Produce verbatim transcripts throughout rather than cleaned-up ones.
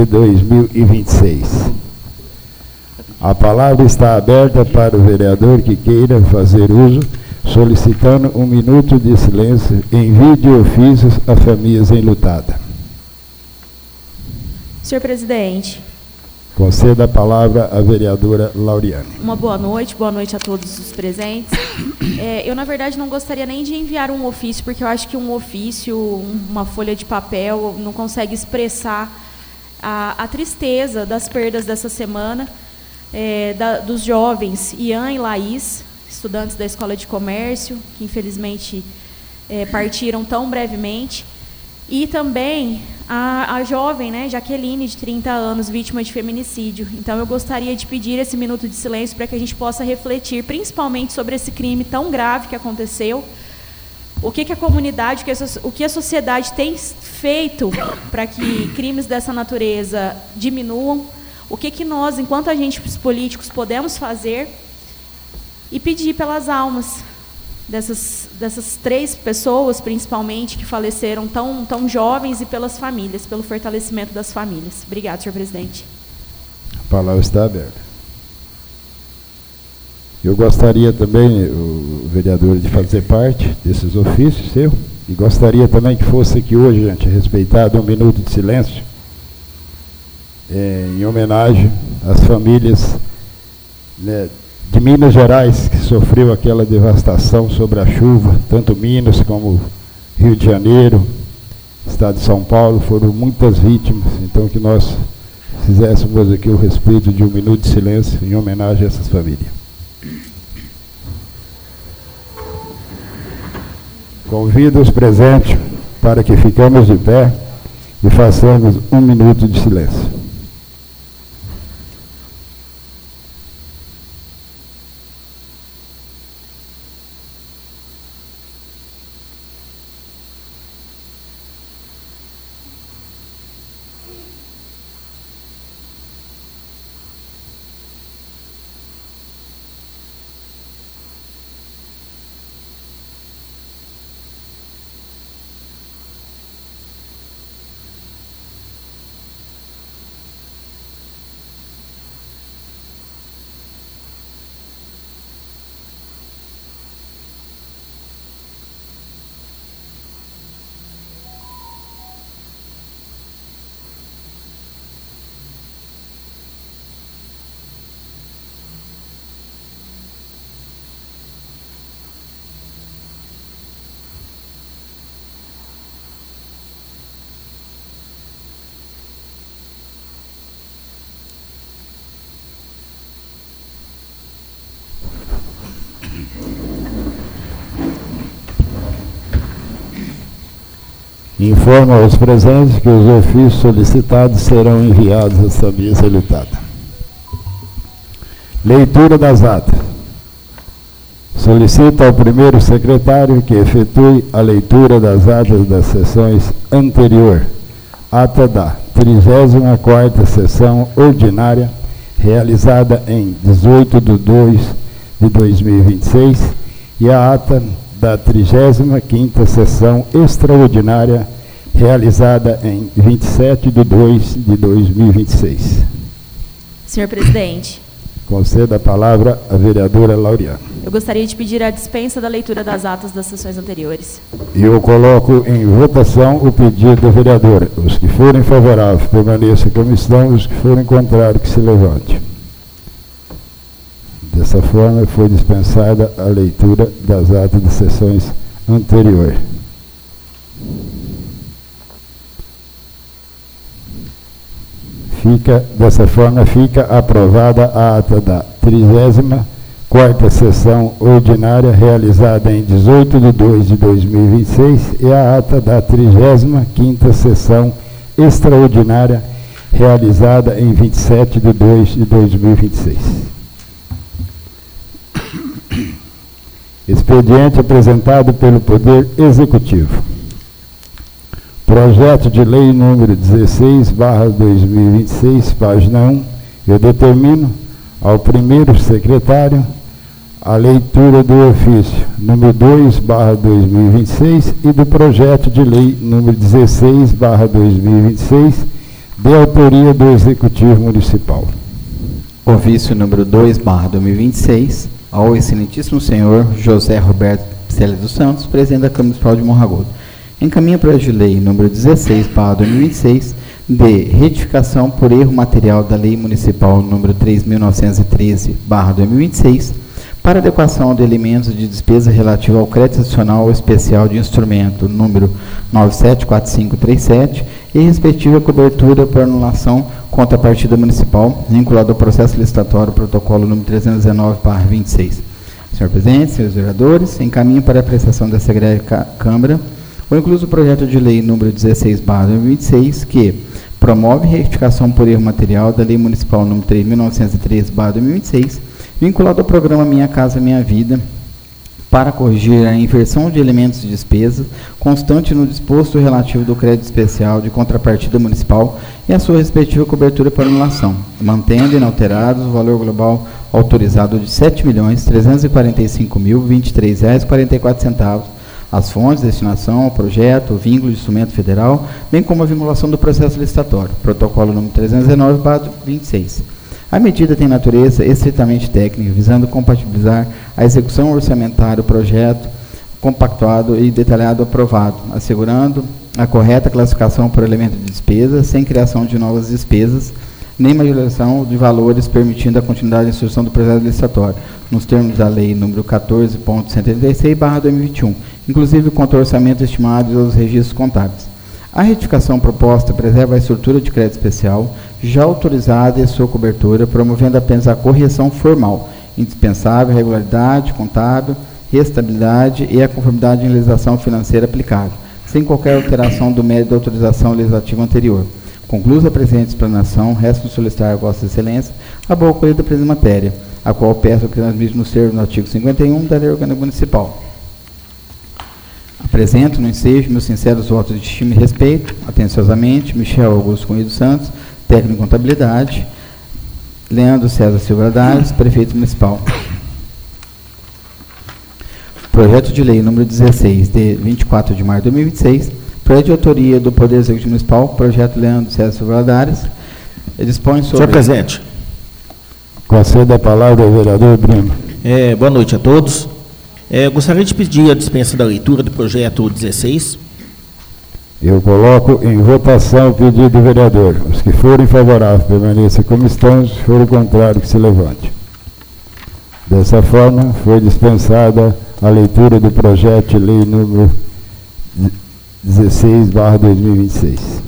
de dois mil e vinte e seis. A palavra está aberta para o vereador que queira fazer uso, solicitando um minuto de silêncio. Envie de ofícios a famílias enlutadas. Senhor presidente. Conceda a palavra à vereadora Lauriane. Uma boa noite, boa noite a todos os presentes. É, eu, na verdade, não gostaria nem de enviar um ofício, porque eu acho que um ofício, uma folha de papel, não consegue expressar a, a tristeza das perdas dessa semana, é, da, dos jovens Ian e Laís, estudantes da Escola de Comércio, que infelizmente é, partiram tão brevemente, e também a, a jovem, né, Jaqueline, de trinta anos, vítima de feminicídio. Então, eu gostaria de pedir esse minuto de silêncio para que a gente possa refletir, principalmente sobre esse crime tão grave que aconteceu, o que, que a comunidade, o que a, o que a sociedade tem feito para que crimes dessa natureza diminuam, o que, que nós, enquanto agentes políticos, podemos fazer, e pedir pelas almas dessas, dessas três pessoas, principalmente, que faleceram tão, tão jovens, e pelas famílias, pelo fortalecimento das famílias. Obrigada, senhor presidente. A palavra está aberta. Eu gostaria também, o vereador, de fazer parte desses ofícios seu, e gostaria também que fosse aqui hoje, gente, respeitado um minuto de silêncio, é, em homenagem às famílias, né, de Minas Gerais, que sofreu aquela devastação sobre a chuva, tanto Minas como Rio de Janeiro, estado de São Paulo, foram muitas vítimas. Então, que nós fizéssemos aqui o respeito de um minuto de silêncio em homenagem a essas famílias. Convido os presentes para que ficamos de pé e façamos um minuto de silêncio. Informo aos presentes que os ofícios solicitados serão enviados às famílias enlutadas. Leitura das atas. Solicito ao primeiro secretário que efetue a leitura das atas das sessões anterior. Ata da trigésima quarta sessão ordinária, realizada em dezoito de dois de dois mil e vinte e seis, e a ata da trigésima quinta sessão extraordinária, realizada em vinte e sete de dois de dois mil e vinte e seis. Senhor presidente. Conceda a palavra à vereadora Lauriane. Eu gostaria de pedir a dispensa da leitura das atas das sessões anteriores. E eu coloco em votação o pedido da vereadora. Os que forem favoráveis, permaneçam como estão, os que forem contrários, que se levante. Dessa forma, foi dispensada a leitura das atas das sessões anteriores. Fica, dessa forma, fica aprovada a ata da trigésima quarta sessão ordinária, realizada em dezoito de dois de dois mil e vinte e seis, e a ata da trigésima quinta sessão extraordinária, realizada em vinte e sete de dois de dois mil e vinte e seis. Expediente apresentado pelo Poder Executivo. Projeto de Lei número dezesseis barra dois mil e vinte e seis, página um. Eu determino ao primeiro secretário a leitura do ofício número dois barra dois mil e vinte e seis e do projeto de lei número dezesseis barra dois mil e vinte e seis, de autoria do Executivo Municipal. Ofício número dois, barra dois mil e vinte e seis, ao excelentíssimo senhor José Roberto Picelli dos Santos, presidente da Câmara Municipal de Morro Agudo. Encaminha projeto de lei número dezesseis, barra dois mil e vinte e seis, de retificação por erro material da Lei Municipal número três mil novecentos e treze, barra dois mil e vinte e seis, para adequação de elementos de despesa relativa ao crédito adicional especial de instrumento número nove sete quatro cinco três sete e respectiva cobertura por anulação contra a partida municipal, vinculado ao processo licitatório protocolo número trezentos e dezenove, barra vinte e seis. Senhor presidente, senhores vereadores, encaminho para a apreciação dessa greve Câmara o incluso projeto de lei número dezesseis, barra dois mil e vinte e seis, que promove retificação por erro material da Lei Municipal número três mil novecentos e treze, barra dois mil e vinte e seis, vinculado ao programa Minha Casa Minha Vida, para corrigir a inversão de elementos de despesa constante no disposto relativo do crédito especial de contrapartida municipal e a sua respectiva cobertura por anulação, mantendo inalterados o valor global autorizado de sete milhões trezentos e quarenta e cinco mil vinte e três reais e quarenta e quatro centavos, as fontes, destinação ao projeto, o vínculo de instrumento federal, bem como a vinculação do processo licitatório, protocolo número trezentos e dezenove, barra vinte e seis. A medida tem natureza estritamente técnica, visando compatibilizar a execução orçamentária do projeto compactuado e detalhado aprovado, assegurando a correta classificação por elemento de despesa, sem criação de novas despesas, nem majoração de valores, permitindo a continuidade da instrução do processo licitatório, nos termos da Lei número quatorze ponto cento e trinta e seis, barra dois mil e vinte e um, inclusive contra o orçamento estimado e os registros contábeis. A retificação proposta preserva a estrutura de crédito especial, já autorizada e a sua cobertura, promovendo apenas a correção formal, indispensável, regularidade contábil, restabilidade e a conformidade em legislação financeira aplicável, sem qualquer alteração do mérito da autorização legislativa anterior. Conclusa a presente explanação, resta solicitar a Vossa Excelência a boa acolhida da presente matéria, a qual peço que transmite nos termos do artigo cinquenta e um da Lei Orgânica Municipal. Apresento no ensejo meus sinceros votos de estima e respeito, atenciosamente, Michel Augusto Cunha dos Santos, técnico em contabilidade, Leandro César Silva Dares, prefeito municipal. Projeto de lei número dezesseis, de vinte e quatro de março de dois mil e vinte e seis, projeto de autoria do Poder Executivo Municipal, projeto Leandro César Silva Dares, dispõe sobre... Senhor presidente. Conceda a palavra ao vereador Brino. É, boa noite a todos. É, gostaria de pedir a dispensa da leitura do projeto dezesseis. Eu coloco em votação o pedido do vereador. Os que forem favoráveis permaneçam como estão, se for o contrário, que se levante. Dessa forma, foi dispensada a leitura do projeto de lei número dezesseis, barra dois mil e vinte e seis.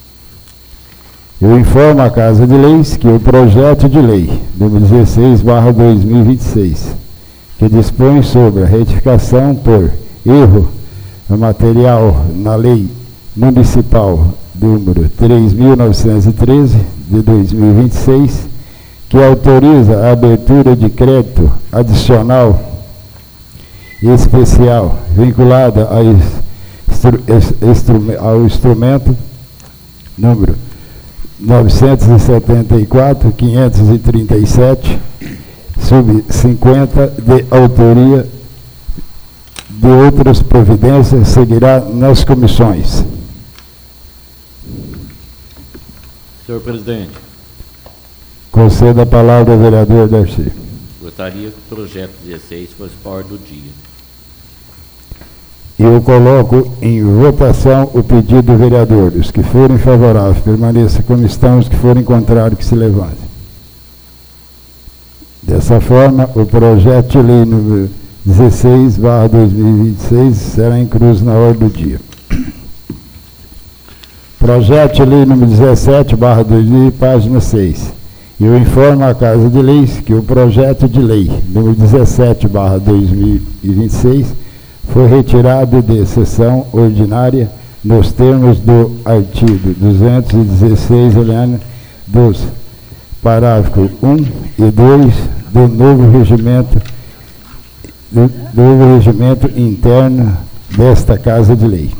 Eu informo a Casa de Leis que o projeto de lei número dezesseis, barra dois mil e vinte e seis, que dispõe sobre a retificação por erro material na Lei Municipal número três mil novecentos e treze, de dois mil e vinte e seis, que autoriza a abertura de crédito adicional e especial vinculada a instru, instru, ao instrumento número novecentos e setenta e quatro, quinhentos e trinta e sete, sub cinquenta, de autoria de outras providências, seguirá nas comissões. Senhor presidente. Conceda a palavra ao vereador Darcy. Gostaria que o projeto dezesseis fosse para a ordem do dia. Eu coloco em votação o pedido do vereador. Os que forem favoráveis, permaneçam como estão, os que forem contrários, que se levantem. Dessa forma, o projeto de lei número dezesseis, barra dois mil e vinte e seis, será incluso na ordem do dia. Projeto de lei número dezessete, barra dois mil, página seis. Eu informo a Casa de Leis que o projeto de lei número dezessete, barra dois mil e vinte e seis, foi retirado de sessão ordinária nos termos do artigo duzentos e dezesseis, Eliane, dos parágrafos um e dois do novo regimento, do novo regimento interno desta Casa de Lei.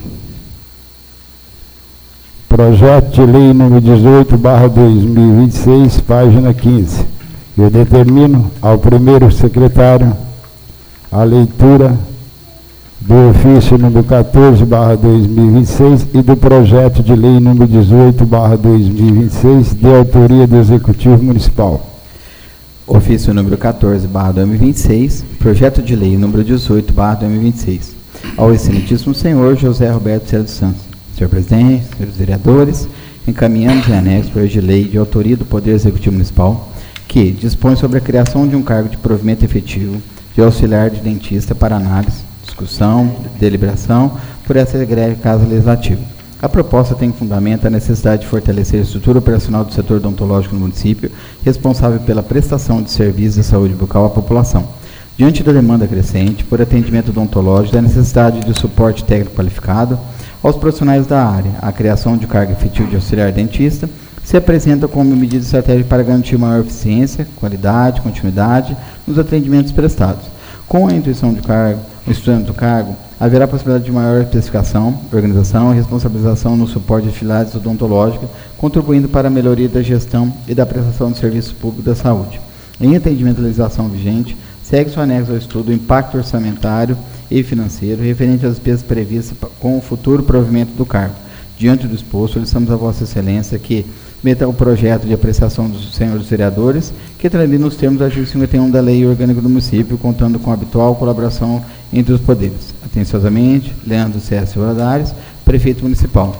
Projeto de lei número dezoito, barra dois mil e vinte e seis, página quinze. Eu determino ao primeiro secretário a leitura do ofício número quatorze barra dois mil e vinte e seis e do projeto de lei número dezoito barra dois mil e vinte e seis, de autoria do Executivo Municipal. Ofício número quatorze barra dois mil e vinte e seis, projeto de lei número dezoito barra dois mil e vinte e seis. Ao excelentíssimo senhor José Roberto Psellio dos Santos. Senhor presidente, senhores vereadores, encaminhamos em anexo o projeto de lei de autoria do Poder Executivo Municipal, que dispõe sobre a criação de um cargo de provimento efetivo de auxiliar de dentista para análise, discussão, deliberação por essa egrégia Casa Legislativa. A proposta tem fundamento a necessidade de fortalecer a estrutura operacional do setor odontológico no município, responsável pela prestação de serviços de saúde bucal à população. Diante da demanda crescente por atendimento odontológico, da necessidade de suporte técnico qualificado aos profissionais da área, a criação de cargo efetivo de auxiliar dentista se apresenta como medida estratégica para garantir maior eficiência, qualidade, continuidade nos atendimentos prestados. Com a intuição de cargo, o estudante do cargo, haverá possibilidade de maior especificação, organização e responsabilização no suporte de atividades odontológicas, contribuindo para a melhoria da gestão e da prestação de serviços públicos da saúde. Em atendimento à legislação vigente, segue-se o anexo ao estudo o impacto orçamentário e financeiro referente às despesas previstas com o futuro provimento do cargo. Diante do exposto, solicitamos a Vossa Excelência que meta o projeto de apreciação dos senhores vereadores, que transita nos termos do artigo cinquenta e um da Lei Orgânica do Município, contando com a habitual colaboração entre os poderes. Atenciosamente, Leandro César Valadares, Prefeito Municipal.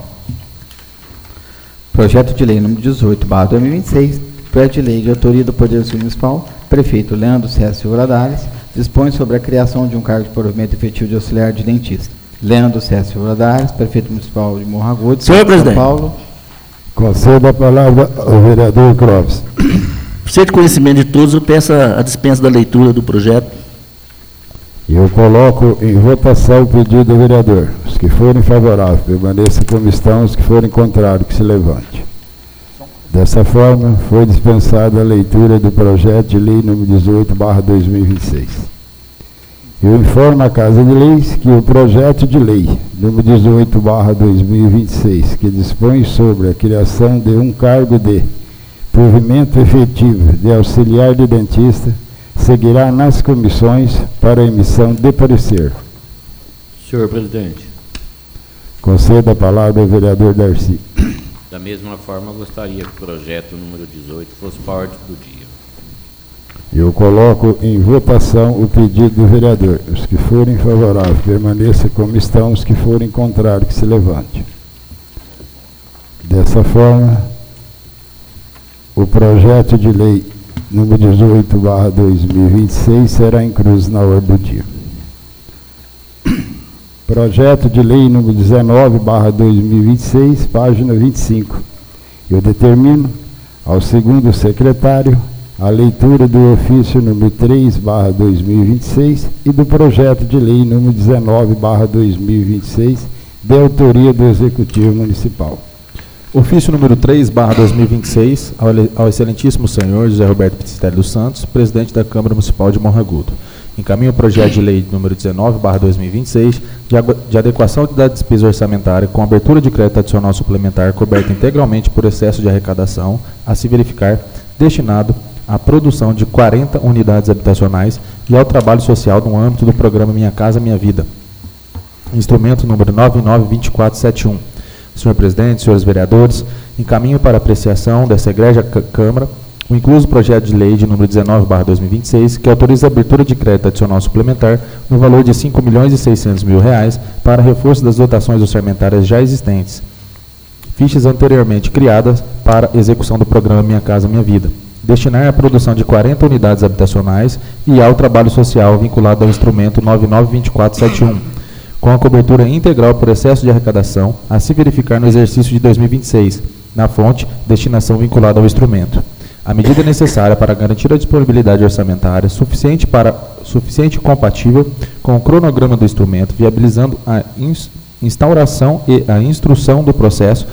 Projeto de Lei número dezoito barra dois mil e vinte e seis, projeto de lei de autoria do Poder Executivo Municipal, Prefeito Leandro César Valadares, dispõe sobre a criação de um cargo de provimento efetivo de auxiliar de dentista. Leandro César Valadares, Prefeito Municipal de Morro Agudo, Senhor presidente. São Paulo. Concedo a palavra ao vereador Clóvis. Por ser de conhecimento de todos, eu peço a, a dispensa da leitura do projeto. Eu coloco em votação o pedido do vereador. Os que forem favoráveis, permaneçam como estão. Os que forem contrários, que se levante. Dessa forma, foi dispensada a leitura do projeto de lei número dezoito barra dois mil e vinte e seis. Eu informo a Casa de Leis que o projeto de lei número dezoito barra dois mil e vinte e seis, que dispõe sobre a criação de um cargo de provimento efetivo de auxiliar de dentista, seguirá nas comissões para emissão de parecer. Senhor presidente, Concedo a palavra ao vereador Darcy. da mesma forma, gostaria que o projeto número dezoito fosse para a ordem do dia. Eu coloco em votação o pedido do vereador. Os que forem favoráveis, permaneçam como estão. Os que forem contrários, que se levante. Dessa forma, o projeto de lei número dezoito barra dois mil e vinte e seis será incluso na ordem do dia. Projeto de lei número dezenove barra dois mil e vinte e seis, página vinte e cinco. Eu determino ao segundo secretário a leitura do ofício número três barra dois mil e vinte e seis e do projeto de lei número dezenove barra dois mil e vinte e seis, de autoria do Executivo Municipal. Ofício número três barra dois mil e vinte e seis, ao, ao excelentíssimo senhor José Roberto Psellio dos Santos, presidente da Câmara Municipal de Morro Agudo. Encaminho o projeto de lei número dezenove barra dois mil e vinte e seis, de, de adequação da despesa orçamentária com abertura de crédito adicional suplementar coberta integralmente por excesso de arrecadação, a se verificar, destinado à produção de quarenta unidades habitacionais e ao trabalho social no âmbito do programa Minha Casa Minha Vida. Instrumento número nove nove dois quatro sete um. Senhor presidente, senhores vereadores, encaminho para apreciação dessa egrégia Câmara o incluso projeto de lei de número dezenove barra dois mil e vinte e seis, que autoriza a abertura de crédito adicional suplementar no valor de cinco milhões e seiscentos mil reais para reforço das dotações orçamentárias já existentes, fichas anteriormente criadas para execução do programa Minha Casa Minha Vida, destinar à produção de quarenta unidades habitacionais e ao trabalho social vinculado ao instrumento nove nove dois quatro sete um, com a cobertura integral por excesso de arrecadação, a se verificar no exercício de dois mil e vinte e seis, na fonte, destinação vinculada ao instrumento. A medida necessária para garantir a disponibilidade orçamentária suficiente, para, suficiente e compatível com o cronograma do instrumento, viabilizando a ins, instauração e a instrução do processo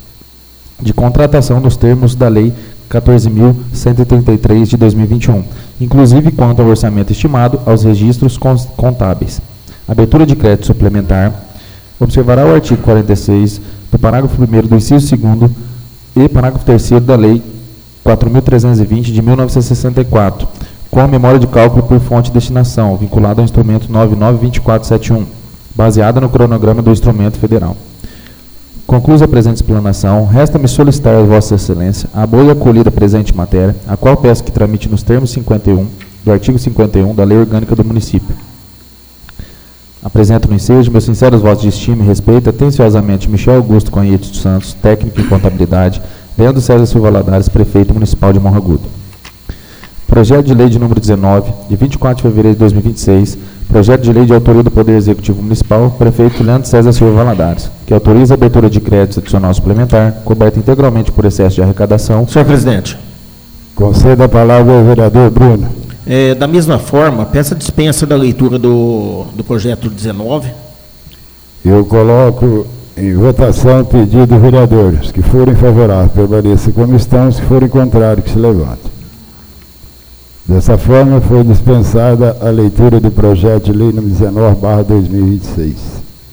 de contratação nos termos da Lei quatorze mil cento e trinta e três de dois mil e vinte e um, inclusive quanto ao orçamento estimado aos registros contábeis. Abertura de crédito suplementar. Observará o artigo quarenta e seis do parágrafo primeiro do inciso segundo e parágrafo terceiro da Lei quatro mil trezentos e vinte de mil novecentos e sessenta e quatro, com a memória de cálculo por fonte de destinação, vinculada ao instrumento nove nove dois quatro sete um. baseada no cronograma do instrumento federal. Conclusa a presente explanação, resta-me solicitar a Vossa Excelência a boa e acolhida presente matéria, a qual peço que tramite nos termos cinquenta e um do artigo cinquenta e um da Lei Orgânica do Município. Apresento no ensejo meus sinceros votos de estima e respeito atenciosamente Michel Augusto Conhete dos Santos, técnico em contabilidade, Leandro César Silva Ladares, prefeito municipal de Morro Agudo. Projeto de lei de número dezenove, de vinte e quatro de fevereiro de dois mil e vinte e seis, projeto de lei de autoria do Poder Executivo Municipal, prefeito Leandro César Silva Valadares, que autoriza a abertura de crédito adicional suplementar, coberta integralmente por excesso de arrecadação. Senhor presidente. Conceda a palavra ao vereador Bruno. É, da mesma forma, peço a dispensa da leitura do, do projeto dezenove. Eu coloco em votação o pedido do vereador. Os que forem favoráveis, permaneçam como estão. Se forem contrários, que se levantem. Dessa forma, foi dispensada a leitura do projeto de lei número dezenove barra dois mil e vinte e seis.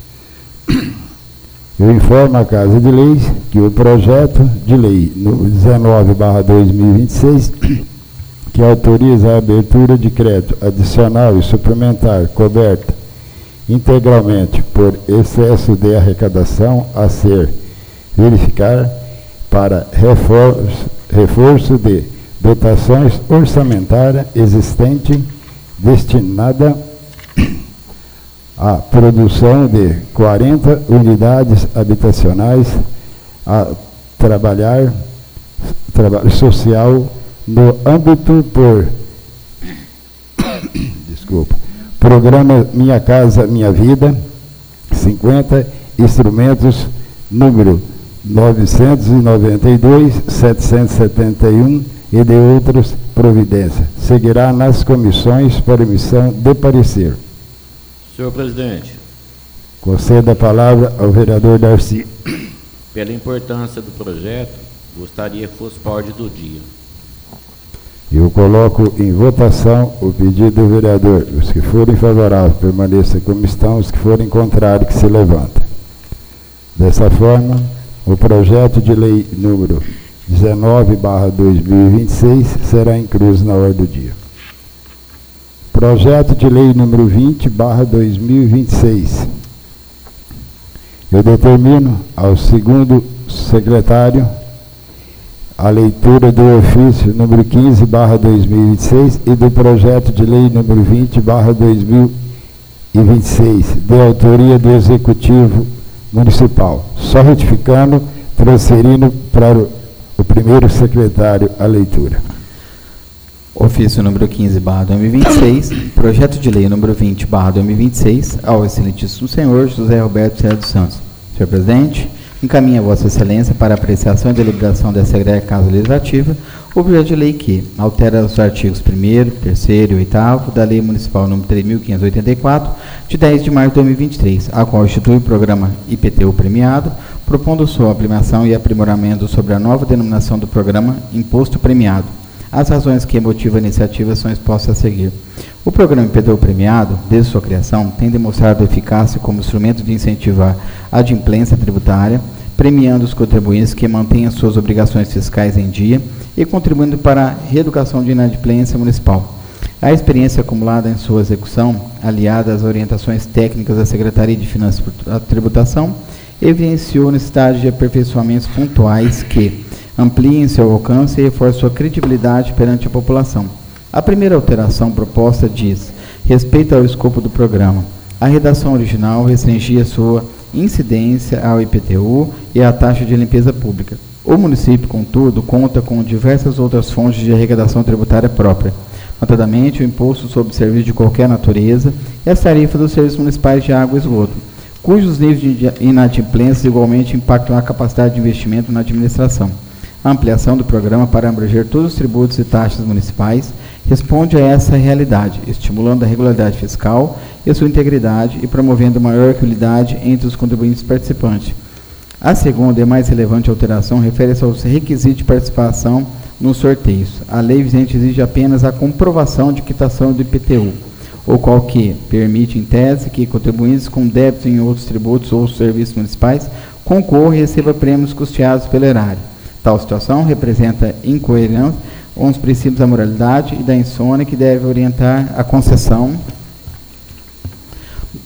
Eu informo a Casa de Leis que o projeto de lei número dezenove barra dois mil e vinte e seis, que autoriza a abertura de crédito adicional e suplementar coberta integralmente por excesso de arrecadação a ser verificar para reforço, reforço de dotações orçamentárias existente destinada à produção de quarenta unidades habitacionais a trabalhar trabalho social no âmbito por desculpa, programa Minha Casa Minha Vida, cinquenta instrumentos número novecentos e noventa e dois, setecentos e setenta e um e de outras providências. Seguirá nas comissões para emissão de parecer. Senhor presidente. Conceda a palavra ao vereador Darcy. Pela importância do projeto, gostaria que fosse para a ordem do dia. Eu coloco em votação o pedido do vereador. Os que forem favoráveis, permaneçam como estão. Os que forem contrários, que se levantem. Dessa forma, o projeto de lei número dezenove barra dois mil e vinte e seis será incluso na ordem do dia. Projeto de lei número vinte barra dois mil e vinte e seis. Eu determino ao segundo secretário a leitura do ofício número quinze barra dois mil e vinte e seis e do projeto de lei número vinte barra dois mil e vinte e seis, de autoria do Executivo Municipal. Só retificando, transferindo para o o primeiro secretário a leitura. Ofício número quinze barra dois mil e vinte e seis, projeto de lei número vinte barra dois mil e vinte e seis, ao excelentíssimo senhor José Roberto Picele dos Santos. Senhor presidente, encaminha a Vossa Excelência para apreciação e deliberação dessa egrégia Casa Legislativa o projeto de lei que altera os artigos primeiro, terceiro e oitavo da Lei Municipal número três mil quinhentos e oitenta e quatro, de dez de março de dois mil e vinte e três, a qual institui o programa I P T U premiado, propondo sua aplicação e aprimoramento sobre a nova denominação do programa Imposto Premiado. As razões que motivam a iniciativa são expostas a seguir. O programa I P T U premiado, desde sua criação, tem demonstrado eficácia como instrumento de incentivar a adimplência tributária, premiando os contribuintes que mantenham suas obrigações fiscais em dia e contribuindo para a reeducação de inadimplência municipal. A experiência acumulada em sua execução, aliada às orientações técnicas da Secretaria de Finanças e Tributação, evidenciou a necessidade de aperfeiçoamentos pontuais que ampliem seu alcance e reforcem sua credibilidade perante a população. A primeira alteração proposta diz respeito ao escopo do programa. A redação original restringia sua incidência ao I P T U e à taxa de limpeza pública. O município, contudo, conta com diversas outras fontes de arrecadação tributária própria, notadamente o imposto sobre serviço de qualquer natureza e as tarifas dos serviços municipais de água e esgoto, cujos níveis de inadimplência igualmente impactam a capacidade de investimento na administração. A ampliação do programa para abranger todos os tributos e taxas municipais responde a essa realidade, estimulando a regularidade fiscal e a sua integridade e promovendo maior equidade entre os contribuintes participantes. A segunda e mais relevante alteração refere-se aos requisitos de participação nos sorteios. A lei vigente exige apenas a comprovação de quitação do I P T U, o qual que permite, em tese, que contribuintes com débitos em outros tributos ou serviços municipais concorram e recebam prêmios custeados pelo erário. Tal situação representa incoerência com os princípios da moralidade e da insônia que deve orientar a concessão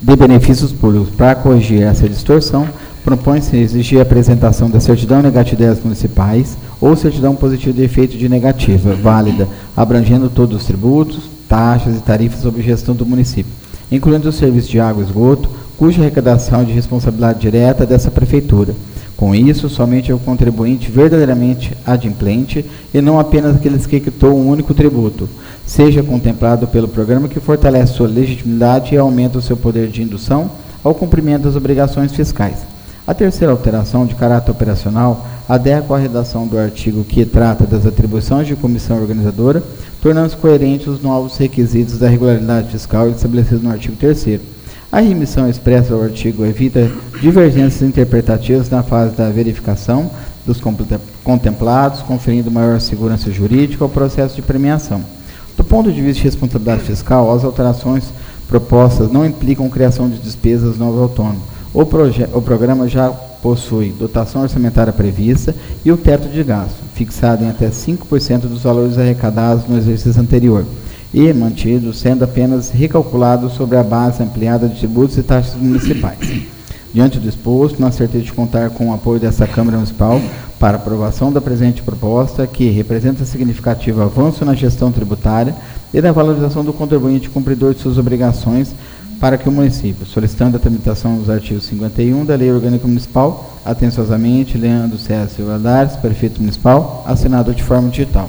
de benefícios públicos. Para corrigir essa distorção, propõe-se exigir a apresentação da certidão negativa das municipais ou certidão positiva de efeito de negativa, válida, abrangendo todos os tributos, taxas e tarifas sob gestão do município, incluindo os serviços de água e esgoto, cuja arrecadação é de responsabilidade direta dessa prefeitura. Com isso, somente o contribuinte verdadeiramente adimplente e não apenas aqueles que quitou um único tributo, seja contemplado pelo programa que fortalece sua legitimidade e aumenta o seu poder de indução ao cumprimento das obrigações fiscais. A terceira alteração, de caráter operacional, adequa à redação do artigo que trata das atribuições de comissão organizadora, tornando-se coerentes os novos requisitos da regularidade fiscal estabelecidos no artigo terceiro. A remissão expressa ao artigo evita divergências interpretativas na fase da verificação dos contemplados, conferindo maior segurança jurídica ao processo de premiação. Do ponto de vista de responsabilidade fiscal, as alterações propostas não implicam criação de despesas novas autônomas. O, o programa já possui dotação orçamentária prevista e o teto de gasto, fixado em até cinco por cento dos valores arrecadados no exercício anterior, e mantido, sendo apenas recalculado sobre a base ampliada de tributos e taxas municipais. Diante do exposto, na certeza de contar com o apoio desta Câmara Municipal para aprovação da presente proposta, que representa significativo avanço na gestão tributária e na valorização do contribuinte cumpridor de suas obrigações para que o município, solicitando a tramitação dos artigos cinquenta e um da Lei Orgânica Municipal, atenciosamente, Leandro César Silva Valadares, prefeito municipal, assinado de forma digital.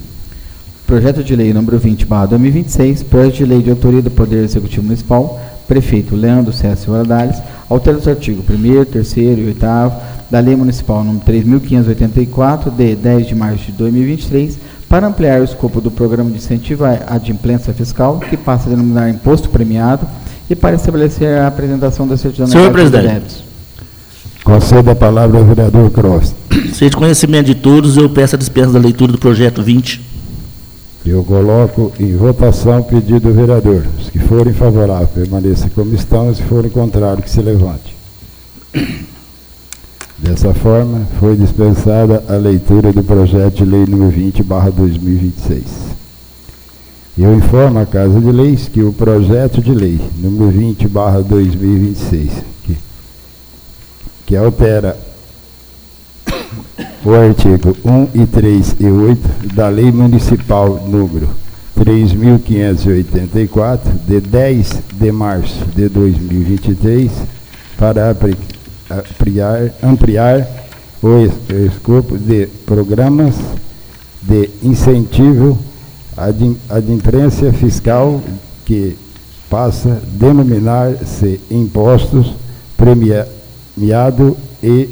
Projeto de Lei número vinte barra dois mil e vinte e seis, projeto de lei de autoria do Poder Executivo Municipal, prefeito Leandro César Silva Valadares, altera os artigos primeiro, terceiro e oitavo da Lei Municipal número três mil quinhentos e oitenta e quatro, de dez de março de dois mil e vinte e três, para ampliar o escopo do Programa de Incentivo à Adimplência Fiscal, que passa a denominar Imposto Premiado, e para estabelecer a apresentação da certidão Senhor negativa de presidente. débitos. Concedo a palavra ao vereador Cross. Seja de conhecimento de todos, eu peço a dispensa da leitura do projeto vinte. Eu coloco em votação o pedido do vereador. Os que forem favoráveis, permaneçam como estão. Os que forem contrários, que se levante. Dessa forma, foi dispensada a leitura do projeto de lei número vinte barra dois mil e vinte e seis. Eu informo a Casa de Leis que o projeto de lei número vinte barra dois mil e vinte e seis, que, que altera o artigo um e três e oito da Lei Municipal número três mil quinhentos e oitenta e quatro, de dez de março de dois mil e vinte e três, para ampliar, ampliar o escopo de programas de incentivo à adimplência fiscal, que passa a denominar-se impostos premiado e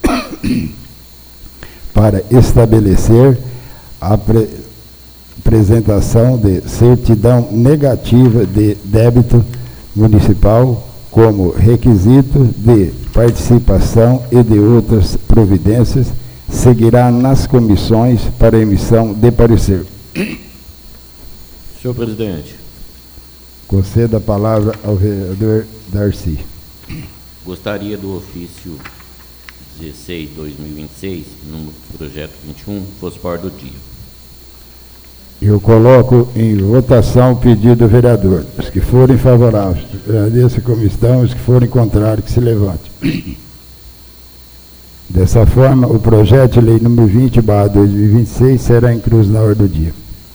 para estabelecer a pre apresentação de certidão negativa de débito municipal como requisito de participação e de outras providências, seguirá nas comissões para emissão de parecer. Senhor presidente. Concedo a palavra ao vereador Darcy. Gostaria do ofício dezesseis barra dois mil e vinte e seis, no projeto vinte e um, fosse par do dia. Eu coloco em votação o pedido do vereador. Os que forem favoráveis, agradeço como estão. Os que forem contrários, que se levante. Dessa forma, o projeto de lei número vinte barra dois mil e vinte e seis será incluso na ordem do dia.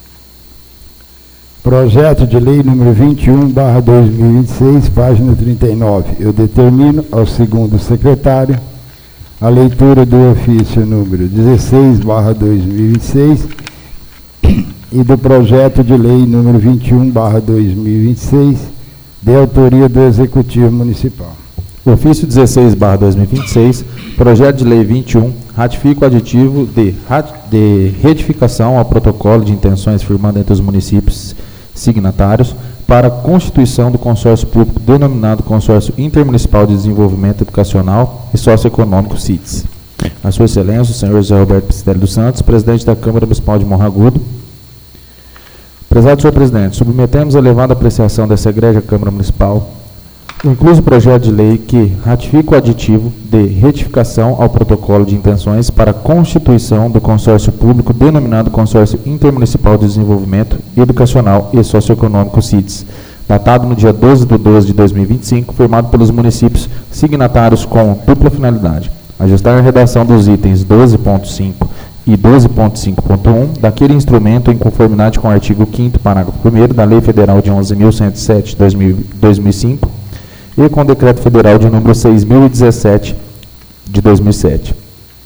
Projeto de lei número vinte e um barra dois mil e vinte e seis, página trinta e nove. Eu determino ao segundo secretário a leitura do ofício número dezesseis barra dois mil e vinte e seis e do projeto de lei número vinte e um barra dois mil e vinte e seis, de autoria do Executivo Municipal. Ofício dezesseis barra dois mil e vinte e seis, projeto de lei vinte e um, ratifica o aditivo de, de retificação ao protocolo de intenções firmado entre os municípios signatários para a constituição do consórcio público denominado Consórcio Intermunicipal de Desenvolvimento Educacional e Socioeconômico, C I D S. A sua excelência, o senhor José Roberto Pistelli dos Santos, presidente da Câmara Municipal de Morragudo. Prezado senhor presidente, submetemos a elevada apreciação dessa egrégia Câmara Municipal o incluso projeto de lei que ratifica o aditivo de retificação ao protocolo de intenções para a constituição do consórcio público denominado Consórcio Intermunicipal de Desenvolvimento Educacional e Socioeconômico, C I D S, datado no dia doze de doze de dois mil e vinte e cinco, firmado pelos municípios signatários com dupla finalidade: ajustar a redação dos itens doze ponto cinco e doze ponto cinco ponto um daquele instrumento em conformidade com o artigo quinto, parágrafo primeiro da Lei Federal de onze mil cento e sete de dois mil e cinco e com o Decreto Federal de número seis mil e dezessete de dois mil e sete.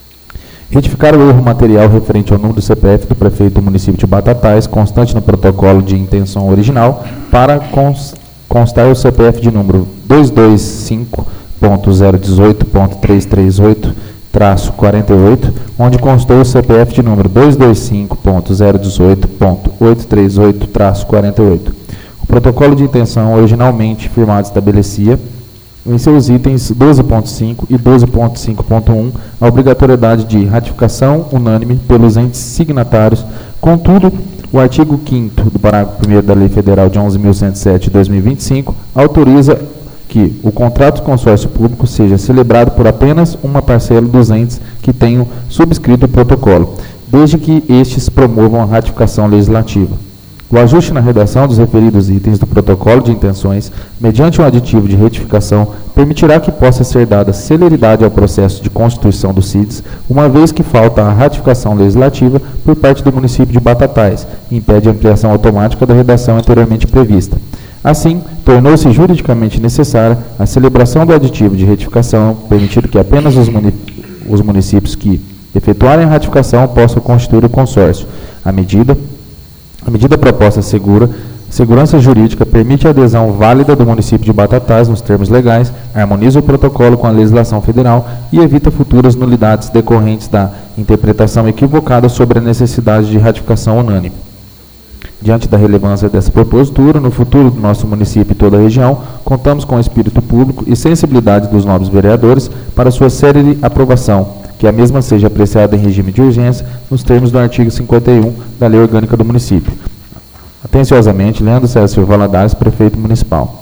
Retificar o erro material referente ao número do C P F do prefeito do município de Batatais, constante no protocolo de intenção original, para constar o C P F de número dois dois cinco ponto zero um oito ponto trezentos e trinta e oito traço quarenta e oito, onde constou o C P F de número dois dois cinco ponto zero um oito ponto oitocentos e trinta e oito traço quarenta e oito. O protocolo de intenção originalmente firmado estabelecia, em seus itens doze ponto cinco e doze ponto cinco ponto um, a obrigatoriedade de ratificação unânime pelos entes signatários. Contudo, o artigo quinto do parágrafo primeiro da Lei Federal de onze mil cento e sete de dois mil e vinte e cinco autoriza que o contrato de consórcio público seja celebrado por apenas uma parcela dos entes que tenham subscrito o protocolo, desde que estes promovam a ratificação legislativa. O ajuste na redação dos referidos itens do protocolo de intenções, mediante um aditivo de retificação, permitirá que possa ser dada celeridade ao processo de constituição do C I D S, uma vez que falta a ratificação legislativa por parte do município de Batatais, e impede a ampliação automática da redação anteriormente prevista. Assim, tornou-se juridicamente necessária a celebração do aditivo de retificação, permitindo que apenas os, muni os municípios que efetuarem a ratificação possam constituir o consórcio. A medida A medida proposta assegura segurança jurídica, permite a adesão válida do município de Batatais nos termos legais, harmoniza o protocolo com a legislação federal e evita futuras nulidades decorrentes da interpretação equivocada sobre a necessidade de ratificação unânime. Diante da relevância dessa propositura, no futuro do nosso município e toda a região, contamos com o espírito público e sensibilidade dos nobres vereadores para sua célere aprovação, que a mesma seja apreciada em regime de urgência, nos termos do artigo cinquenta e um da Lei Orgânica do Município. Atenciosamente, Leandro César Silva Valadares, Prefeito Municipal.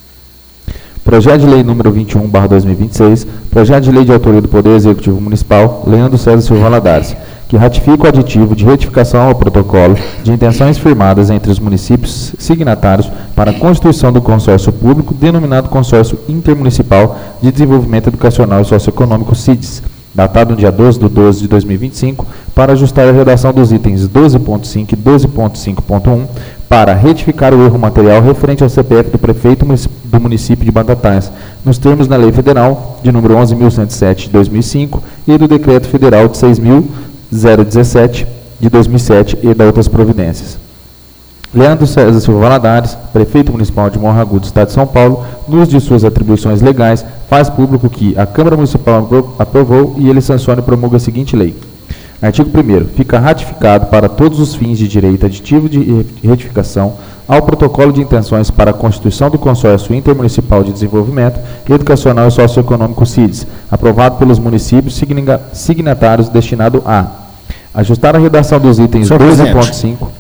Projeto de Lei número vinte e um barra dois mil e vinte e seis, Projeto de Lei de autoria do Poder Executivo Municipal, Leandro César Silva Valadares, que ratifica o aditivo de retificação ao protocolo de intenções firmadas entre os municípios signatários para a constituição do consórcio público, denominado Consórcio Intermunicipal de Desenvolvimento Educacional e Socioeconômico, C I D S, datado no dia doze de doze de dois mil e vinte e cinco, para ajustar a redação dos itens doze ponto cinco e doze ponto cinco ponto um, para retificar o erro material referente ao C P F do prefeito do município de Batatais, nos termos da Lei Federal de número onze mil cento e sete de dois mil e cinco e do Decreto Federal de seis mil dezessete de dois mil e sete e da outras providências. Leandro César Silva Valadares, Prefeito Municipal de Morro Agudo, Estado de São Paulo, no uso de suas atribuições legais, faz público que a Câmara Municipal aprovou e ele sanciona e promulga a seguinte lei. Artigo primeiro. Fica ratificado para todos os fins de direito aditivo de retificação ao protocolo de intenções para a constituição do Consórcio Intermunicipal de Desenvolvimento Educacional e Socioeconômico C I D S, aprovado pelos municípios signatários, destinado a ajustar a redação dos itens doze ponto cinco.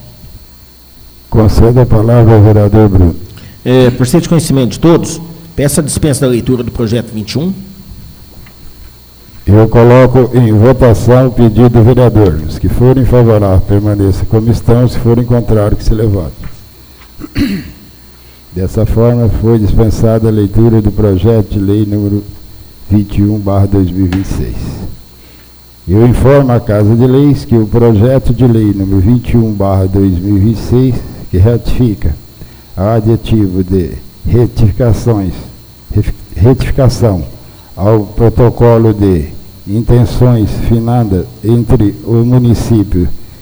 Concede a palavra ao vereador Bruno. É, por ser de conhecimento de todos, peço a dispensa da leitura do projeto vinte e um. Eu coloco em votação o pedido do vereador. Os que forem favoráveis, permaneçam como estão. Se forem contrários, que se levante. Dessa forma, foi dispensada a leitura do projeto de lei número vinte e um barra dois mil e vinte e seis. Eu informo a Casa de Leis que o projeto de lei número vinte e um barra dois mil e vinte e seis, que ratifica o aditivo de retificações, retificação ao protocolo de intenções finadas entre o município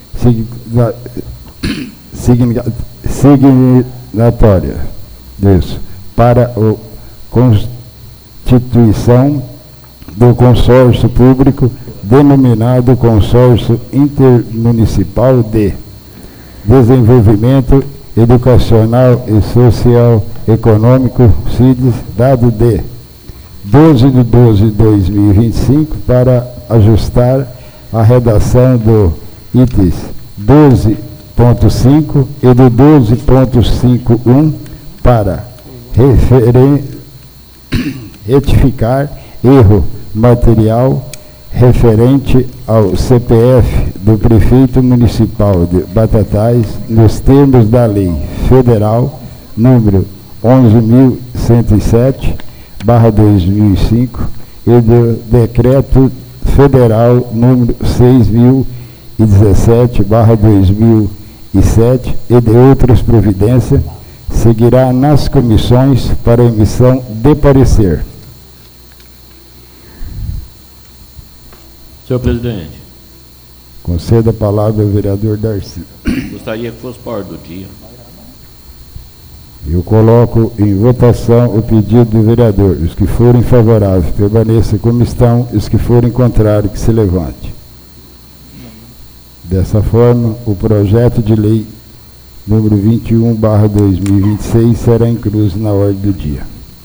signatória disso, para a constituição do consórcio público denominado Consórcio Intermunicipal de Desenvolvimento Educacional e Social Econômico, C I D S, dado de doze de doze de dois mil e vinte e cinco, para ajustar a redação do itens doze ponto cinco e do doze ponto cinco ponto um para referen retificar erro material referente ao C P F do prefeito municipal de Batatais, nos termos da Lei Federal número onze mil cento e sete barra dois mil e cinco e do Decreto Federal número seis mil e dezessete barra dois mil e sete e de outras providências, seguirá nas comissões para emissão de parecer. Senhor presidente, Conceda a palavra ao vereador Darcy. gostaria que fosse por ordem do dia. Eu coloco em votação o pedido do vereador. Os que forem favoráveis, permaneçam como estão. Os que forem contrários, que se levante. Dessa forma, o projeto de lei número vinte e um barra dois mil e vinte e seis será incluso na ordem do dia.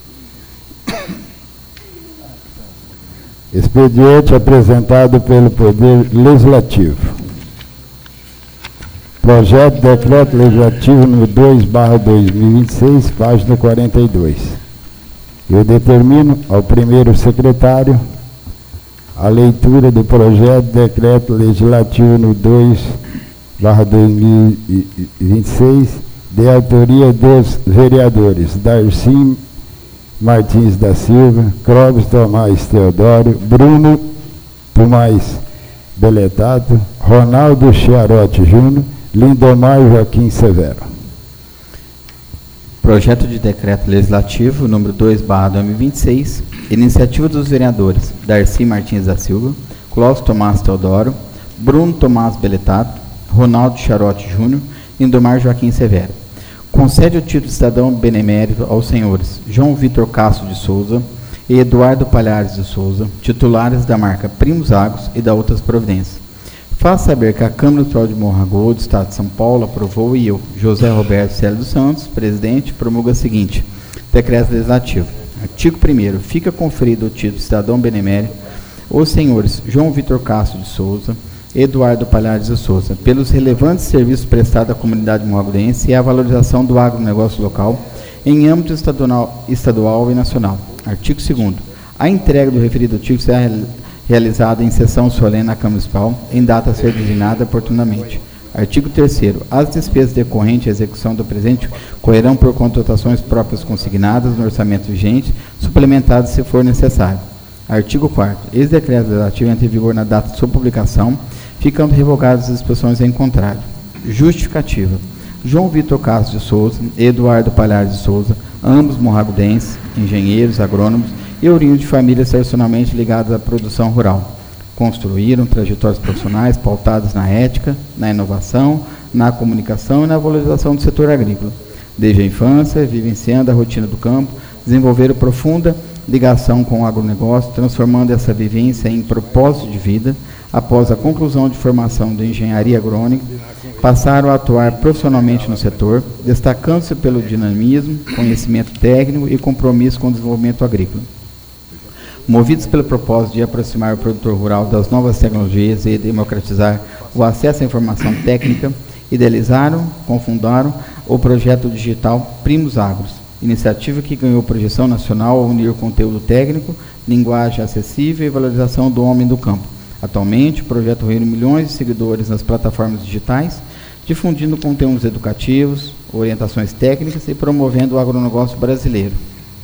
Expediente apresentado pelo Poder Legislativo. Projeto de Decreto Legislativo número dois barra dois mil e vinte e seis, página quarenta e dois. Eu determino ao primeiro secretário a leitura do Projeto de Decreto Legislativo número dois barra dois mil e vinte e seis, de autoria dos vereadores Darcy Martins da Silva, Clóvis Tomás Teodoro, Bruno Tomás Beletato, Ronaldo Chiarotti Júnior, Lindomar Joaquim Severo. Projeto de Decreto Legislativo número dois barra dois mil e vinte e seis, iniciativa dos vereadores Darcy Martins da Silva, Clóvis Tomás Teodoro, Bruno Tomás Beletato, Ronaldo Chiarotti Júnior, Lindomar Joaquim Severo. Concede o título de cidadão benemérito aos senhores João Vitor Castro de Souza e Eduardo Palhares de Souza, titulares da marca Primos Agros e da outras providências. Faz saber que a Câmara Municipal de Morragudo, do Estado de São Paulo, aprovou e eu, José Roberto Célio dos Santos, presidente, promulga o seguinte: Decreto Legislativo. Artigo primeiro. Fica conferido o título de cidadão benemérito aos senhores João Vitor Castro de Souza, Eduardo Palhares de Souza, pelos relevantes serviços prestados à comunidade morragudense e à valorização do agronegócio local em âmbito estadual, estadual e nacional. Artigo segundo. A entrega do referido artigo será realizada em sessão solene na Câmara Municipal, em data a ser designada oportunamente. Artigo terceiro. As despesas decorrentes à execução do presente correrão por contratações próprias consignadas no orçamento vigente, suplementadas se for necessário. Artigo quarto. Esse decreto legislativo entra em vigor na data de sua publicação, ficando revogadas as disposições em contrário. Justificativa. João Vitor Castro de Souza e Eduardo Palhares de Souza, ambos morragudenses, engenheiros, agrônomos e oriundos de famílias tradicionalmente ligadas à produção rural. Construíram trajetórias profissionais pautadas na ética, na inovação, na comunicação e na valorização do setor agrícola. Desde a infância, vivenciando a rotina do campo, desenvolveram profunda ligação com o agronegócio, transformando essa vivência em propósito de vida. Após a conclusão de formação de engenharia agrônica, passaram a atuar profissionalmente no setor, destacando-se pelo dinamismo, conhecimento técnico e compromisso com o desenvolvimento agrícola. Movidos pelo propósito de aproximar o produtor rural das novas tecnologias e democratizar o acesso à informação técnica, idealizaram, cofundaram o projeto digital Primos Agros, iniciativa que ganhou projeção nacional ao unir conteúdo técnico, linguagem acessível e valorização do homem do campo. Atualmente, o projeto reúne milhões de seguidores nas plataformas digitais, difundindo conteúdos educativos, orientações técnicas e promovendo o agronegócio brasileiro.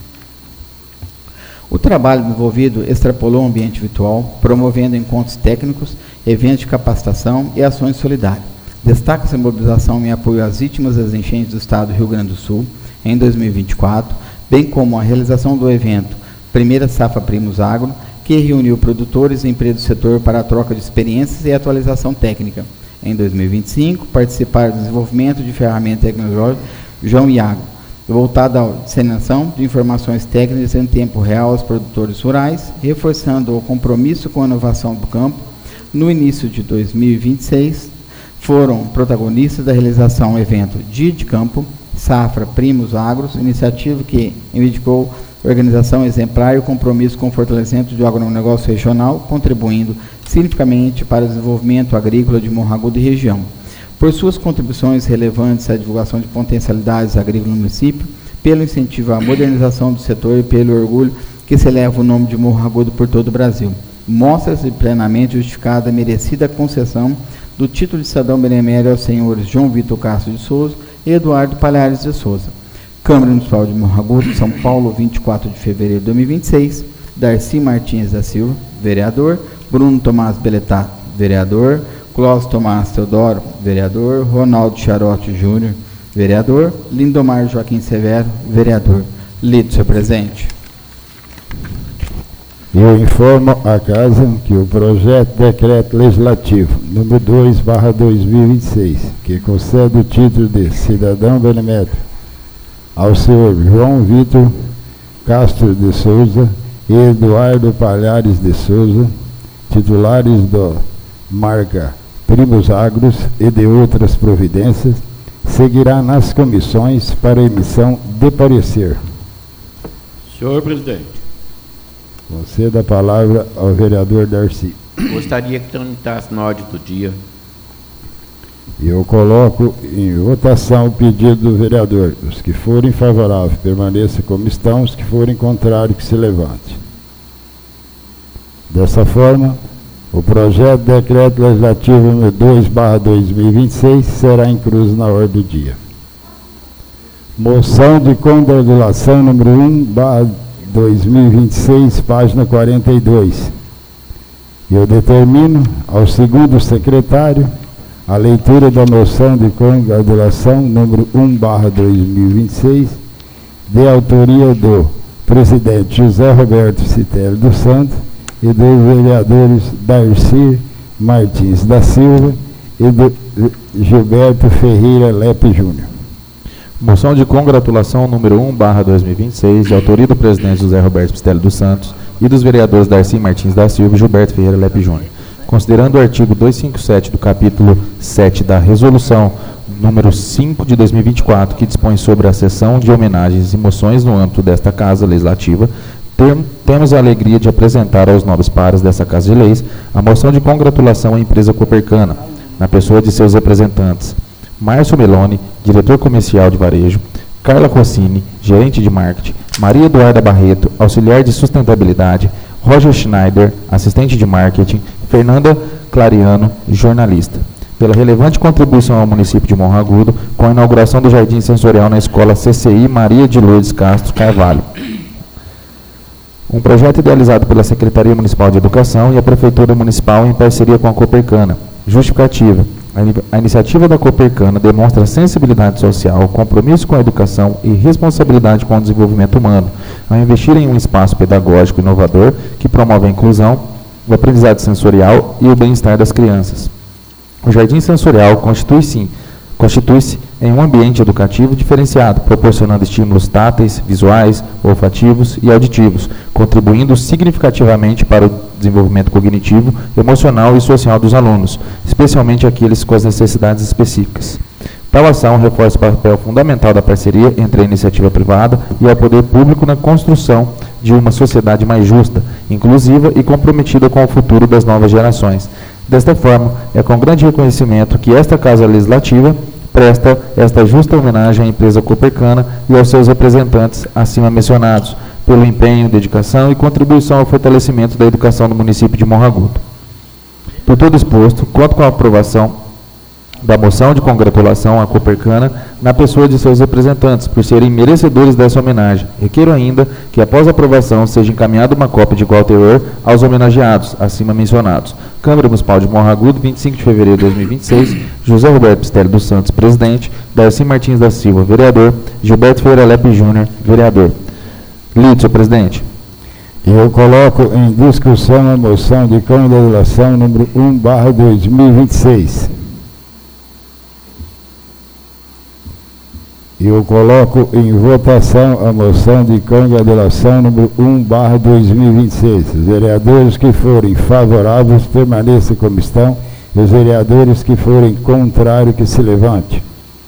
O trabalho envolvido extrapolou o ambiente virtual, promovendo encontros técnicos, eventos de capacitação e ações solidárias. Destaca-se a mobilização em apoio às vítimas das enchentes do estado do Rio Grande do Sul, em dois mil e vinte e quatro, bem como a realização do evento Primeira Safra Primos Agro, que reuniu produtores e empresas do setor para a troca de experiências e atualização técnica. Em dois mil e vinte e cinco, participaram do desenvolvimento de ferramentas tecnológicas João Iago, voltada à disseminação de informações técnicas em tempo real aos produtores rurais, reforçando o compromisso com a inovação do campo. No início de dois mil e vinte e seis, foram protagonistas da realização do evento Dia de Campo, Safra Primos Agros, iniciativa que indicou organização exemplar e o compromisso com o fortalecimento do agronegócio regional, contribuindo significativamente para o desenvolvimento agrícola de Morragudo e região. Por suas contribuições relevantes à divulgação de potencialidades agrícolas no município, pelo incentivo à modernização do setor e pelo orgulho que se eleva o nome de Morragudo por todo o Brasil. Mostra-se plenamente justificada a merecida concessão do título de cidadão benemérito aos senhores João Vitor Castro de Souza e Eduardo Palhares de Souza. Câmara Municipal de Morragudo, São Paulo, vinte e quatro de fevereiro de dois mil e vinte e seis. Darcy Martins da Silva, vereador. Bruno Tomás Beletá, vereador. Clóvis Tomás Teodoro, vereador. Ronaldo Charotti Júnior, vereador. Lindomar Joaquim Severo, vereador. Lido, senhor presidente. Eu informo a Casa que o projeto de decreto legislativo número dois barra dois mil e vinte e seis, que concede o título de cidadão benemérito ao senhor João Vitor Castro de Souza e Eduardo Palhares de Souza, titulares da marca Primos Agros e de outras providências, seguirá nas comissões para emissão de parecer. Senhor presidente, conceda a palavra ao vereador Darcy. gostaria que tramitasse na ordem do dia. Eu coloco em votação o pedido do vereador. Os que forem favoráveis permaneçam como estão, os que forem contrários que se levante. Dessa forma, o projeto de decreto legislativo número dois barra dois mil e vinte e seis será incluso na ordem do dia. Moção de congratulação número um barra dois mil e vinte e seis, página quarenta e dois. Eu determino ao segundo secretário a leitura da moção de congratulação número um barra dois mil e vinte e seis, de autoria do presidente José Roberto Citelli dos Santos e dos vereadores Darcy Martins da Silva e do Gilberto Ferreira Lepe Júnior. Moção de congratulação número um barra dois mil e vinte e seis, de autoria do presidente José Roberto Citelli dos Santos e dos vereadores Darcy Martins da Silva e Gilberto Ferreira Lepe Júnior. Considerando o artigo duzentos e cinquenta e sete do capítulo sete da resolução número cinco de dois mil e vinte e quatro, que dispõe sobre a sessão de homenagens e moções no âmbito desta Casa Legislativa, tem, temos a alegria de apresentar aos nobres pares dessa Casa de Leis a moção de congratulação à empresa Copercana, na pessoa de seus representantes: Márcio Meloni, diretor comercial de varejo; Carla Rossini, gerente de marketing; Maria Eduarda Barreto, auxiliar de sustentabilidade; Roger Schneider, assistente de marketing; Fernanda Clariano, jornalista, pela relevante contribuição ao município de Morragudo com a inauguração do Jardim Sensorial na Escola C C I Maria de Lourdes Castro Carvalho. Um projeto idealizado pela Secretaria Municipal de Educação e a Prefeitura Municipal em parceria com a Copercana. Justificativa. A iniciativa da Copercana demonstra sensibilidade social, compromisso com a educação e responsabilidade com o desenvolvimento humano, ao investir em um espaço pedagógico inovador que promove a inclusão, o aprendizado sensorial e o bem-estar das crianças. O Jardim Sensorial constitui-se constitui-se em um ambiente educativo diferenciado, proporcionando estímulos táteis, visuais, olfativos e auditivos, contribuindo significativamente para o desenvolvimento cognitivo, emocional e social dos alunos, especialmente aqueles com as necessidades específicas. Tal ação reforça o papel fundamental da parceria entre a iniciativa privada e o poder público na construção de uma sociedade mais justa, inclusiva e comprometida com o futuro das novas gerações. Desta forma, é com grande reconhecimento que esta Casa Legislativa presta esta justa homenagem à empresa Copercana e aos seus representantes acima mencionados, pelo empenho, dedicação e contribuição ao fortalecimento da educação do município de Morragudo. Por todo exposto, conto com a aprovação da moção de congratulação à Copercana na pessoa de seus representantes, por serem merecedores dessa homenagem. Requeiro ainda que, após a aprovação, seja encaminhada uma cópia de igual teor aos homenageados, acima mencionados. Câmara Municipal de Morragudo, vinte e cinco de fevereiro de dois mil e vinte e seis, José Roberto Citelli dos Santos, presidente; Darcy Martins da Silva, vereador; Gilberto Ferreira Lepe Júnior, vereador. Lido, senhor presidente. Eu coloco em discussão a moção de congratulação número um barra dois mil e vinte e seis. Eu coloco em votação a moção de congratulação número um barra dois mil e vinte e seis. Os vereadores que forem favoráveis permaneçam como estão, e os vereadores que forem contrários que se levante.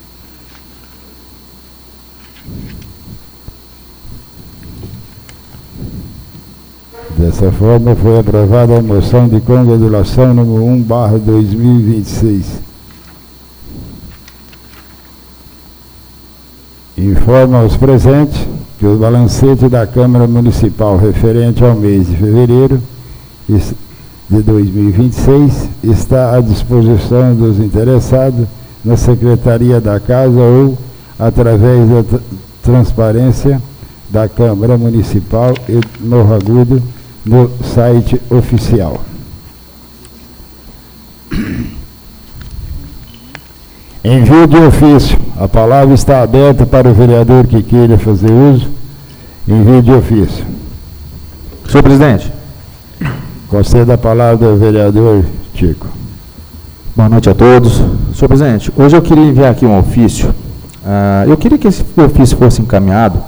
Dessa forma, foi aprovada a moção de congratulação número um barra dois mil e vinte e seis. Informa aos presentes que o balancete da Câmara Municipal referente ao mês de fevereiro de dois mil e vinte e seis está à disposição dos interessados na Secretaria da Casa ou através da transparência da Câmara Municipal de Morro Agudo no site oficial. Envio de ofício. A palavra está aberta para o vereador que queira fazer uso. Envio de ofício. Senhor presidente. Conceda a palavra ao vereador Tico. Boa noite a todos. Senhor presidente, hoje eu queria enviar aqui um ofício. Uh, eu queria que esse ofício fosse encaminhado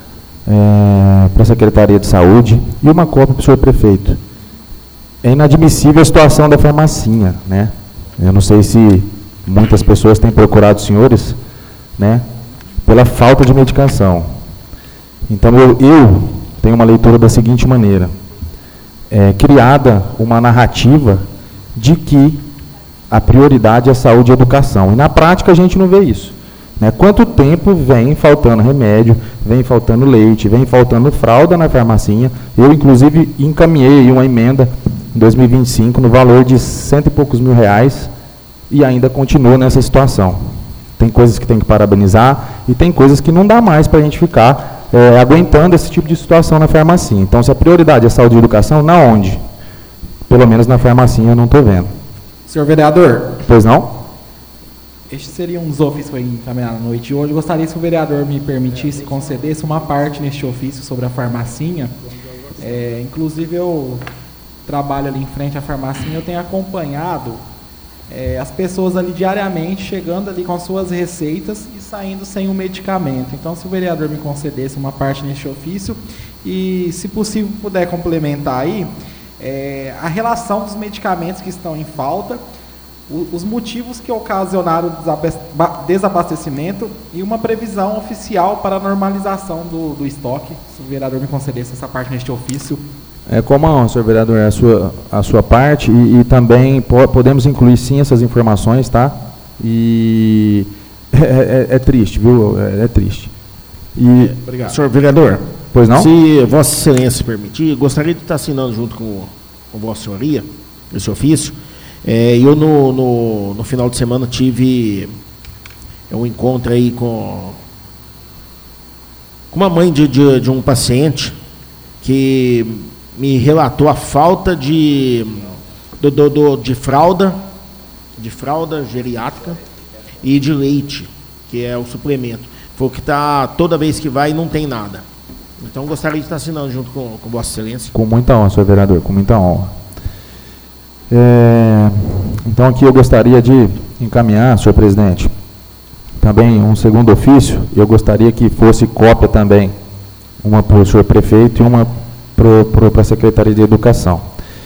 é, para a Secretaria de Saúde e uma cópia para o senhor prefeito. É inadmissível a situação da farmacinha, né? Eu não sei se muitas pessoas têm procurado os senhores, né, pela falta de medicação. Então, eu, eu tenho uma leitura da seguinte maneira. É criada uma narrativa de que a prioridade é saúde e educação. E, na prática, a gente não vê isso. Né? Quanto tempo vem faltando remédio, vem faltando leite, vem faltando fralda na farmacinha. Eu, inclusive, encaminhei uma emenda em dois mil e vinte e cinco no valor de cento e poucos mil reais e ainda continua nessa situação. Tem coisas que tem que parabenizar e tem coisas que não dá mais para a gente ficar é, aguentando esse tipo de situação na farmacinha. Então, se a prioridade é saúde e educação, na onde? Pelo menos na farmacinha eu não estou vendo. Senhor vereador. Pois não? Este seria um dos ofícios que foi encaminhado à noite de hoje. Eu gostaria que o vereador me permitisse, concedesse uma parte neste ofício sobre a farmacinha. É, inclusive, eu trabalho ali em frente à farmacinha, eu tenho acompanhado é, as pessoas ali diariamente, chegando ali com suas receitas e saindo sem o medicamento. Então, se o vereador me concedesse uma parte neste ofício e, se possível, puder complementar aí, é, a relação dos medicamentos que estão em falta, os motivos que ocasionaram o desabastecimento e uma previsão oficial para a normalização do, do estoque. Se o vereador me concedesse essa parte neste ofício. É comum, senhor vereador, a sua, a sua parte e, e também po podemos incluir sim essas informações, tá? E é, é, é triste, viu? É, é triste. E, Obrigado. Senhor vereador, pois não? Se Vossa Excelência permitir, gostaria de estar assinando junto com, com Vossa Senhoria esse ofício. É, eu, no, no, no final de semana, tive um encontro aí com, com uma mãe de, de, de um paciente que me relatou a falta de, do, do, do, de fralda, de fralda geriátrica e de leite, que é o suplemento. Foi que está, toda vez que vai, não tem nada. Então, gostaria de estar assinando junto com, com Vossa Excelência. Com muita honra, senhor vereador, com muita honra. É, então, aqui eu gostaria de encaminhar, senhor presidente, também um segundo ofício. Eu gostaria que fosse cópia também, uma para o senhor prefeito e uma para a Secretaria de Educação.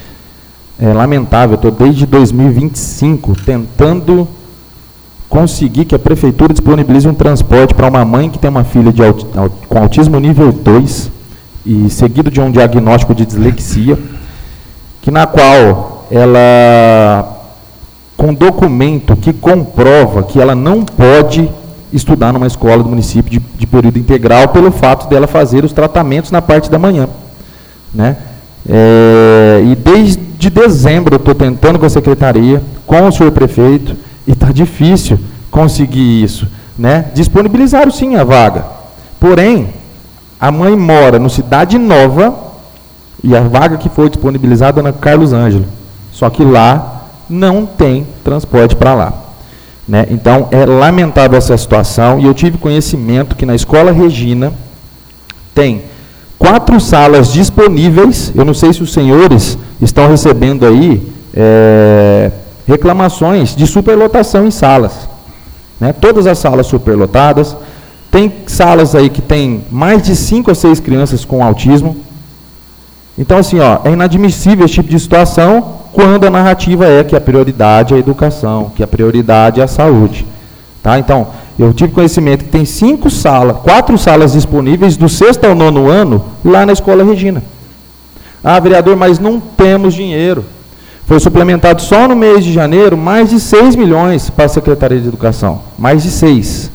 É lamentável, eu estou desde dois mil e vinte e cinco tentando conseguir que a Prefeitura disponibilize um transporte para uma mãe que tem uma filha de aut com autismo nível dois, e seguido de um diagnóstico de dislexia, que na qual ela, com documento que comprova que ela não pode estudar numa escola do município de, de período integral pelo fato dela fazer os tratamentos na parte da manhã, né? É, e desde dezembro eu estou tentando com a secretaria, com o senhor prefeito, e está difícil conseguir isso, né? Disponibilizaram sim a vaga, porém a mãe mora no Cidade Nova e a vaga que foi disponibilizada é na Carlos Ângelo, só que lá não tem transporte para lá, né? Então é lamentável essa situação, e eu tive conhecimento que na Escola Regina tem quatro salas disponíveis. Eu não sei se os senhores estão recebendo aí é, reclamações de superlotação em salas, né? Todas as salas superlotadas. Tem salas aí que tem mais de cinco ou seis crianças com autismo. Então, assim, ó, é inadmissível esse tipo de situação quando a narrativa é que a prioridade é a educação, que a prioridade é a saúde, tá? Então, eu tive conhecimento que tem cinco salas, quatro salas disponíveis do sexto ao nono ano lá na Escola Regina. Ah, vereador, mas não temos dinheiro. Foi suplementado só no mês de janeiro mais de seis milhões para a Secretaria de Educação. Mais de seis.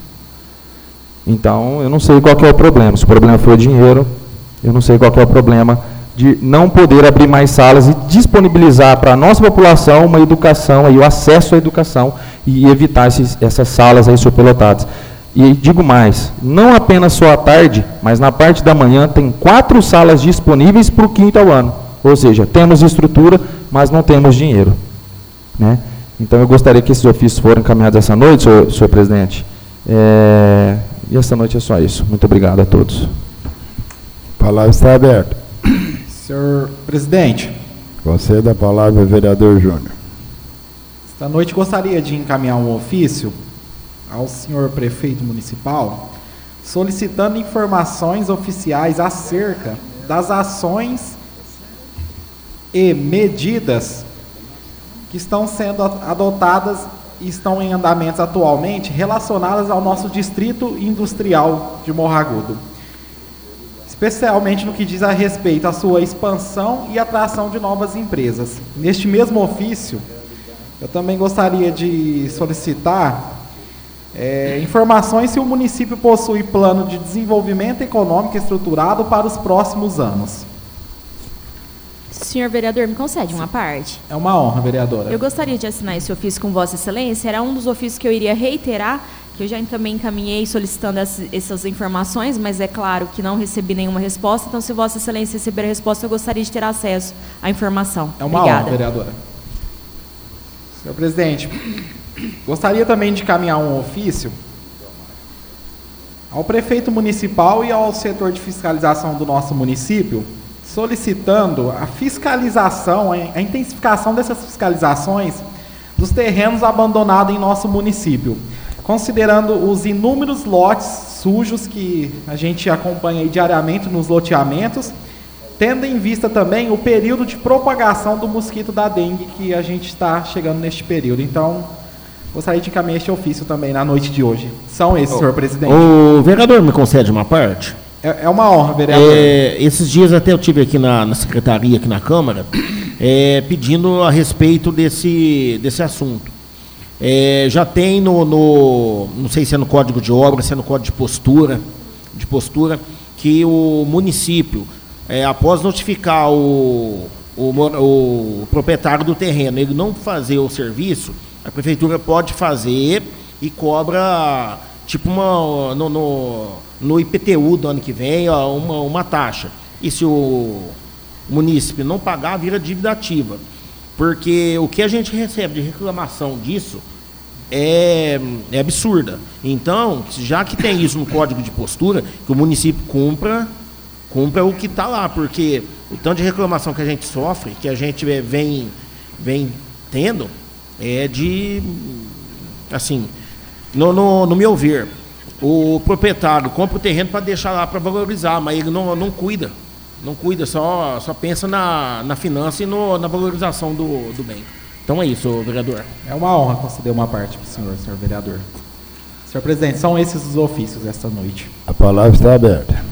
Então, eu não sei qual que é o problema. Se o problema for dinheiro, eu não sei qual que é o problema de não poder abrir mais salas e disponibilizar para a nossa população uma educação, aí, o acesso à educação, e evitar esses, essas salas aí superlotadas. E digo mais, não apenas só à tarde, mas na parte da manhã tem quatro salas disponíveis para o quinto ao ano. Ou seja, temos estrutura, mas não temos dinheiro, né? Então eu gostaria que esses ofícios foram encaminhados essa noite, senhor, senhor presidente. É, e essa noite é só isso. Muito obrigado a todos. A palavra está aberta. Senhor presidente, Conceda a palavra ao vereador Júnior. esta noite gostaria de encaminhar um ofício ao senhor prefeito municipal solicitando informações oficiais acerca das ações e medidas que estão sendo adotadas e estão em andamentos atualmente relacionadas ao nosso distrito industrial de Morro Agudo, especialmente no que diz a respeito à sua expansão e atração de novas empresas. Neste mesmo ofício, eu também gostaria de solicitar é, informações se o município possui plano de desenvolvimento econômico estruturado para os próximos anos. Senhor vereador, me concede uma parte? É uma honra, vereadora. Eu gostaria de assinar esse ofício com Vossa Excelência. Era um dos ofícios que eu iria reiterar, que eu já também encaminhei solicitando essas informações, mas é claro que não recebi nenhuma resposta. Então, se Vossa Excelência receber a resposta, eu gostaria de ter acesso à informação. É uma Obrigada. honra, vereadora. Senhor presidente, gostaria também de encaminhar um ofício ao prefeito municipal e ao setor de fiscalização do nosso município, solicitando a fiscalização, a intensificação dessas fiscalizações dos terrenos abandonados em nosso município, considerando os inúmeros lotes sujos que a gente acompanha aí diariamente nos loteamentos, tendo em vista também o período de propagação do mosquito da dengue que a gente está chegando neste período. Então, gostaria de encaminhar este ofício também na noite de hoje. São esses, senhor presidente. O vereador me concede uma parte? É, é uma honra, vereador. É, esses dias até eu tive aqui na, na secretaria, aqui na Câmara, é, pedindo a respeito desse, desse assunto. É, já tem no, no, não sei se é no Código de Obra, se é no Código de Postura, de postura que o município, é, após notificar o, o, o proprietário do terreno, ele não fazer o serviço, a prefeitura pode fazer e cobra, tipo, uma, no, no, no I P T U do ano que vem, ó, uma, uma taxa. E se o município não pagar, vira dívida ativa. Porque o que a gente recebe de reclamação disso é, é absurda. Então, já que tem isso no Código de Postura, que o município cumpra, cumpra o que está lá, porque o tanto de reclamação que a gente sofre, que a gente vem, vem tendo, é de, assim, no, no, no meu ver, o proprietário compra o terreno para deixar lá para valorizar, mas ele não, não cuida, não cuida, só, só pensa na, na finança e no, na valorização do, do bem. Então é isso, vereador. É uma honra conceder uma parte para o senhor, senhor vereador. Senhor presidente, são esses os ofícios esta noite. A palavra está aberta.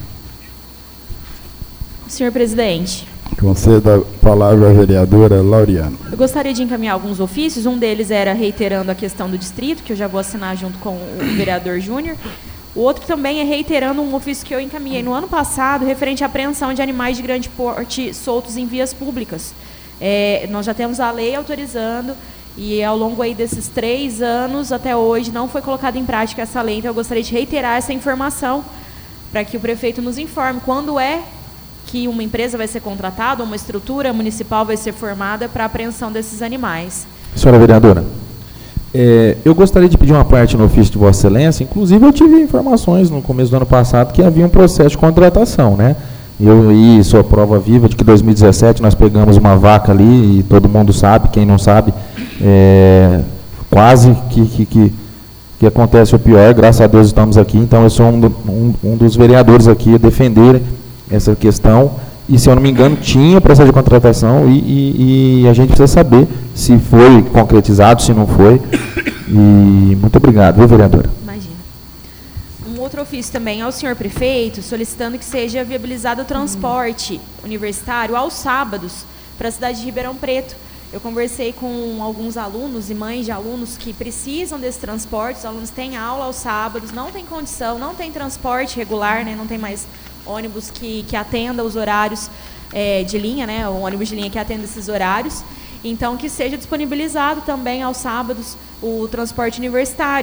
Senhor presidente, Conceda a palavra à vereadora Laureano. eu gostaria de encaminhar alguns ofícios. Um deles era reiterando a questão do distrito, que eu já vou assinar junto com o vereador Júnior. O outro também é reiterando um ofício que eu encaminhei no ano passado, referente à apreensão de animais de grande porte soltos em vias públicas. É, nós já temos a lei autorizando, e ao longo aí desses três anos até hoje não foi colocada em prática essa lei. Então eu gostaria de reiterar essa informação para que o prefeito nos informe quando é que uma empresa vai ser contratada, uma estrutura municipal vai ser formada para a apreensão desses animais. Senhora vereadora, é, eu gostaria de pedir uma parte no ofício de Vossa Excelência. Inclusive, eu tive informações no começo do ano passado que havia um processo de contratação, né? Eu e sou prova viva de que em dois mil e dezessete nós pegamos uma vaca ali, e todo mundo sabe, quem não sabe, é, quase que, que, que, que acontece o pior. Graças a Deus estamos aqui, então eu sou um, do, um, um dos vereadores aqui a defender essa questão, e se eu não me engano tinha processo de contratação, e, e, e a gente precisa saber se foi concretizado, se não foi. E muito obrigado, viu, vereadora? Imagina. Um outro ofício também ao senhor prefeito, solicitando que seja viabilizado o transporte universitário aos sábados para a cidade de Ribeirão Preto. Eu conversei com alguns alunos e mães de alunos que precisam desse transporte. Os alunos têm aula aos sábados, não tem condição, não tem transporte regular, né, não tem mais ônibus que, que atenda os horários é, de linha, né, o ônibus de linha que atenda esses horários. Então, que seja disponibilizado também aos sábados o transporte universitário.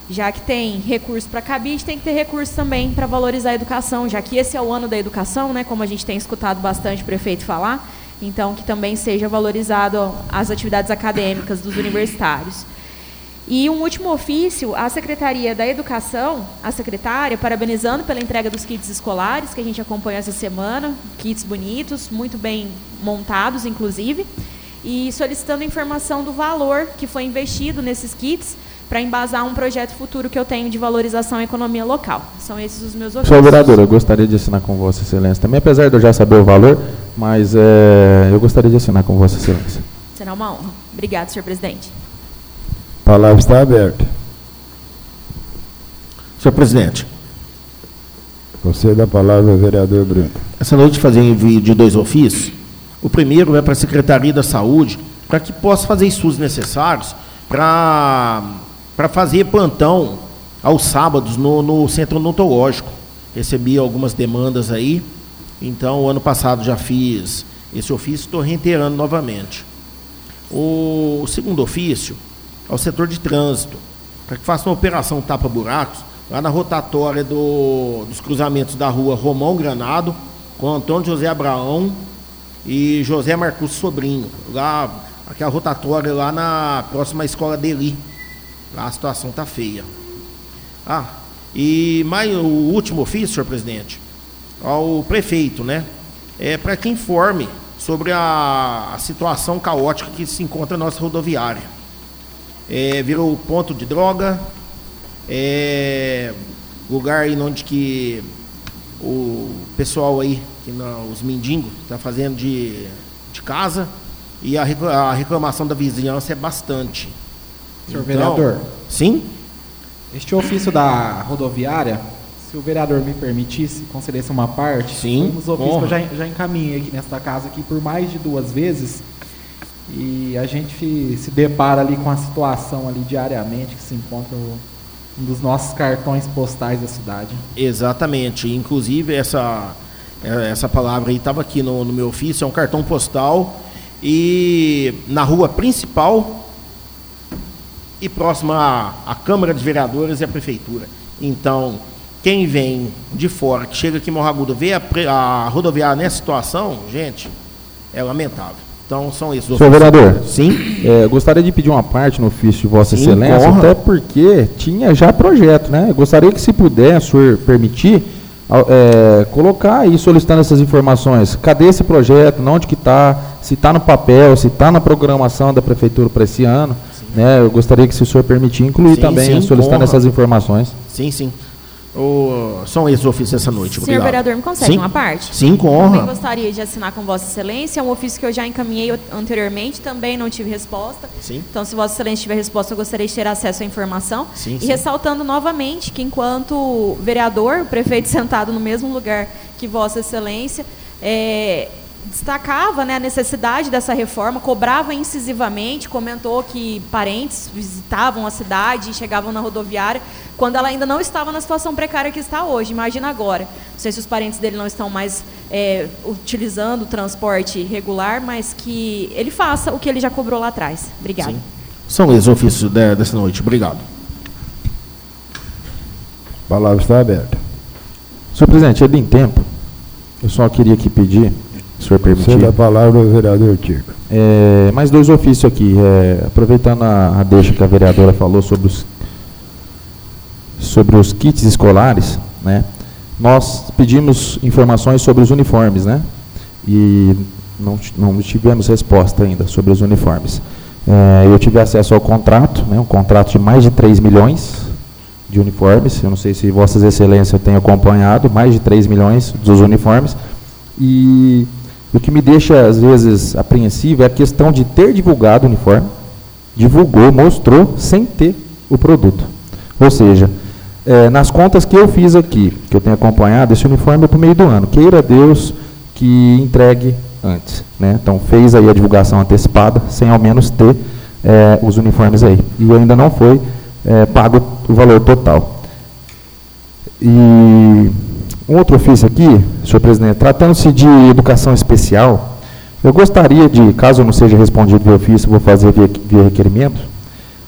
Já que tem recurso para cabide, tem que ter recurso também para valorizar a educação, já que esse é o ano da educação, né, como a gente tem escutado bastante o prefeito falar, então que também seja valorizado as atividades acadêmicas dos universitários. E um último ofício, a Secretaria da Educação, a secretária, parabenizando pela entrega dos kits escolares, que a gente acompanhou essa semana, kits bonitos, muito bem montados, inclusive, e solicitando informação do valor que foi investido nesses kits para embasar um projeto futuro que eu tenho de valorização à economia local. São esses os meus ofícios. Senhor vereador, eu gostaria de assinar com Vossa Excelência também, apesar de eu já saber o valor, mas é, eu gostaria de assinar com Vossa Excelência. Será uma honra. Obrigado, senhor presidente. A palavra está aberta. Senhor presidente, Concedo a palavra ao vereador Bruno. essa noite fazer envio de dois ofícios. O primeiro é para a Secretaria da Saúde, para que possa fazer estudos necessários para para fazer plantão aos sábados no, no centro odontológico. Recebi algumas demandas aí, então ano passado já fiz esse ofício, estou reiterando novamente. O segundo ofício ao setor de trânsito, para que faça uma operação tapa-buracos, lá na rotatória do, dos cruzamentos da rua Romão Granado, com Antônio José Abraão e José Marcos Sobrinho, lá, aquela rotatória lá na próxima escola Deli. Lá a situação está feia. Ah, e mais o último ofício, senhor presidente, ao prefeito, né? É para que informe sobre a, a situação caótica que se encontra na nossa rodoviária. É, virou ponto de droga, é, lugar aí onde que o pessoal aí, que não, os mendigos, está fazendo de, de casa, e a, a reclamação da vizinhança é bastante. Senhor Então, vereador. Sim? Este ofício da rodoviária, se o vereador me permitisse, concedesse uma parte, Sim, os ofícios que eu honra. já, já encaminhei aqui nesta casa aqui por mais de duas vezes, e a gente se depara ali com a situação ali diariamente que se encontra o, um dos nossos cartões postais da cidade. Exatamente. Inclusive, essa, essa palavra aí estava aqui no, no meu ofício, é um cartão postal, e na rua principal e próxima à, à Câmara de Vereadores e à Prefeitura. Então, quem vem de fora, que chega aqui em Morro Agudo, vê a, a rodoviária nessa situação, gente, é lamentável. Então, são esses Senhor vereador, sim? É, eu gostaria de pedir uma parte no ofício de Vossa Sim, Excelência, honra. até porque tinha já projeto, né? Eu gostaria que, se puder, o senhor permitir, é, colocar aí, solicitando essas informações. Cadê esse projeto? Onde que está? Se está no papel, se está na programação da Prefeitura para esse ano. Né? Eu gostaria que, se o senhor permitir, incluir Sim, também, sim, solicitando honra. essas informações. Sim, sim. O, são esses ofícios essa noite. Senhor Obrigado. vereador, me concede Sim? uma parte? Sim, com Também honra. gostaria de assinar com Vossa Excelência, é um ofício que eu já encaminhei anteriormente, também não tive resposta. Sim. Então, se Vossa Excelência tiver resposta, eu gostaria de ter acesso à informação. Sim, e sim. ressaltando novamente que, enquanto vereador, o prefeito sentado no mesmo lugar que Vossa Excelência, é, destacava, né, a necessidade dessa reforma, cobrava incisivamente, comentou que parentes visitavam a cidade e chegavam na rodoviária quando ela ainda não estava na situação precária que está hoje. Imagina agora. Não sei se os parentes dele não estão mais é, utilizando o transporte regular, mas que ele faça o que ele já cobrou lá atrás. Obrigada. Sim. São esses ofícios de, dessa noite. Obrigado. A palavra está aberta. Senhor presidente, é bem tempo. Eu só queria aqui pedir, se o senhor permitir, Concedo a palavra ao vereador Tico. é, mais dois ofícios aqui. É, aproveitando a, a deixa que a vereadora falou sobre os, sobre os kits escolares, né? Nós pedimos informações sobre os uniformes, né? E não, não tivemos resposta ainda sobre os uniformes. É, eu tive acesso ao contrato, né? Um contrato de mais de três milhões de uniformes. Eu não sei se Vossas Excelências têm acompanhado, mais de três milhões dos uniformes. E o que me deixa, às vezes, apreensivo é a questão de ter divulgado o uniforme, divulgou, mostrou, sem ter o produto. Ou seja, é, nas contas que eu fiz aqui, que eu tenho acompanhado, esse uniforme é para o meio do ano. Queira Deus que entregue antes. Né? Então, fez aí a divulgação antecipada, sem ao menos ter é, os uniformes aí. E ainda não foi é, pago o valor total. E um outro ofício aqui, senhor presidente, tratando-se de educação especial, eu gostaria de, caso eu não seja respondido via ofício, vou fazer via, via requerimento,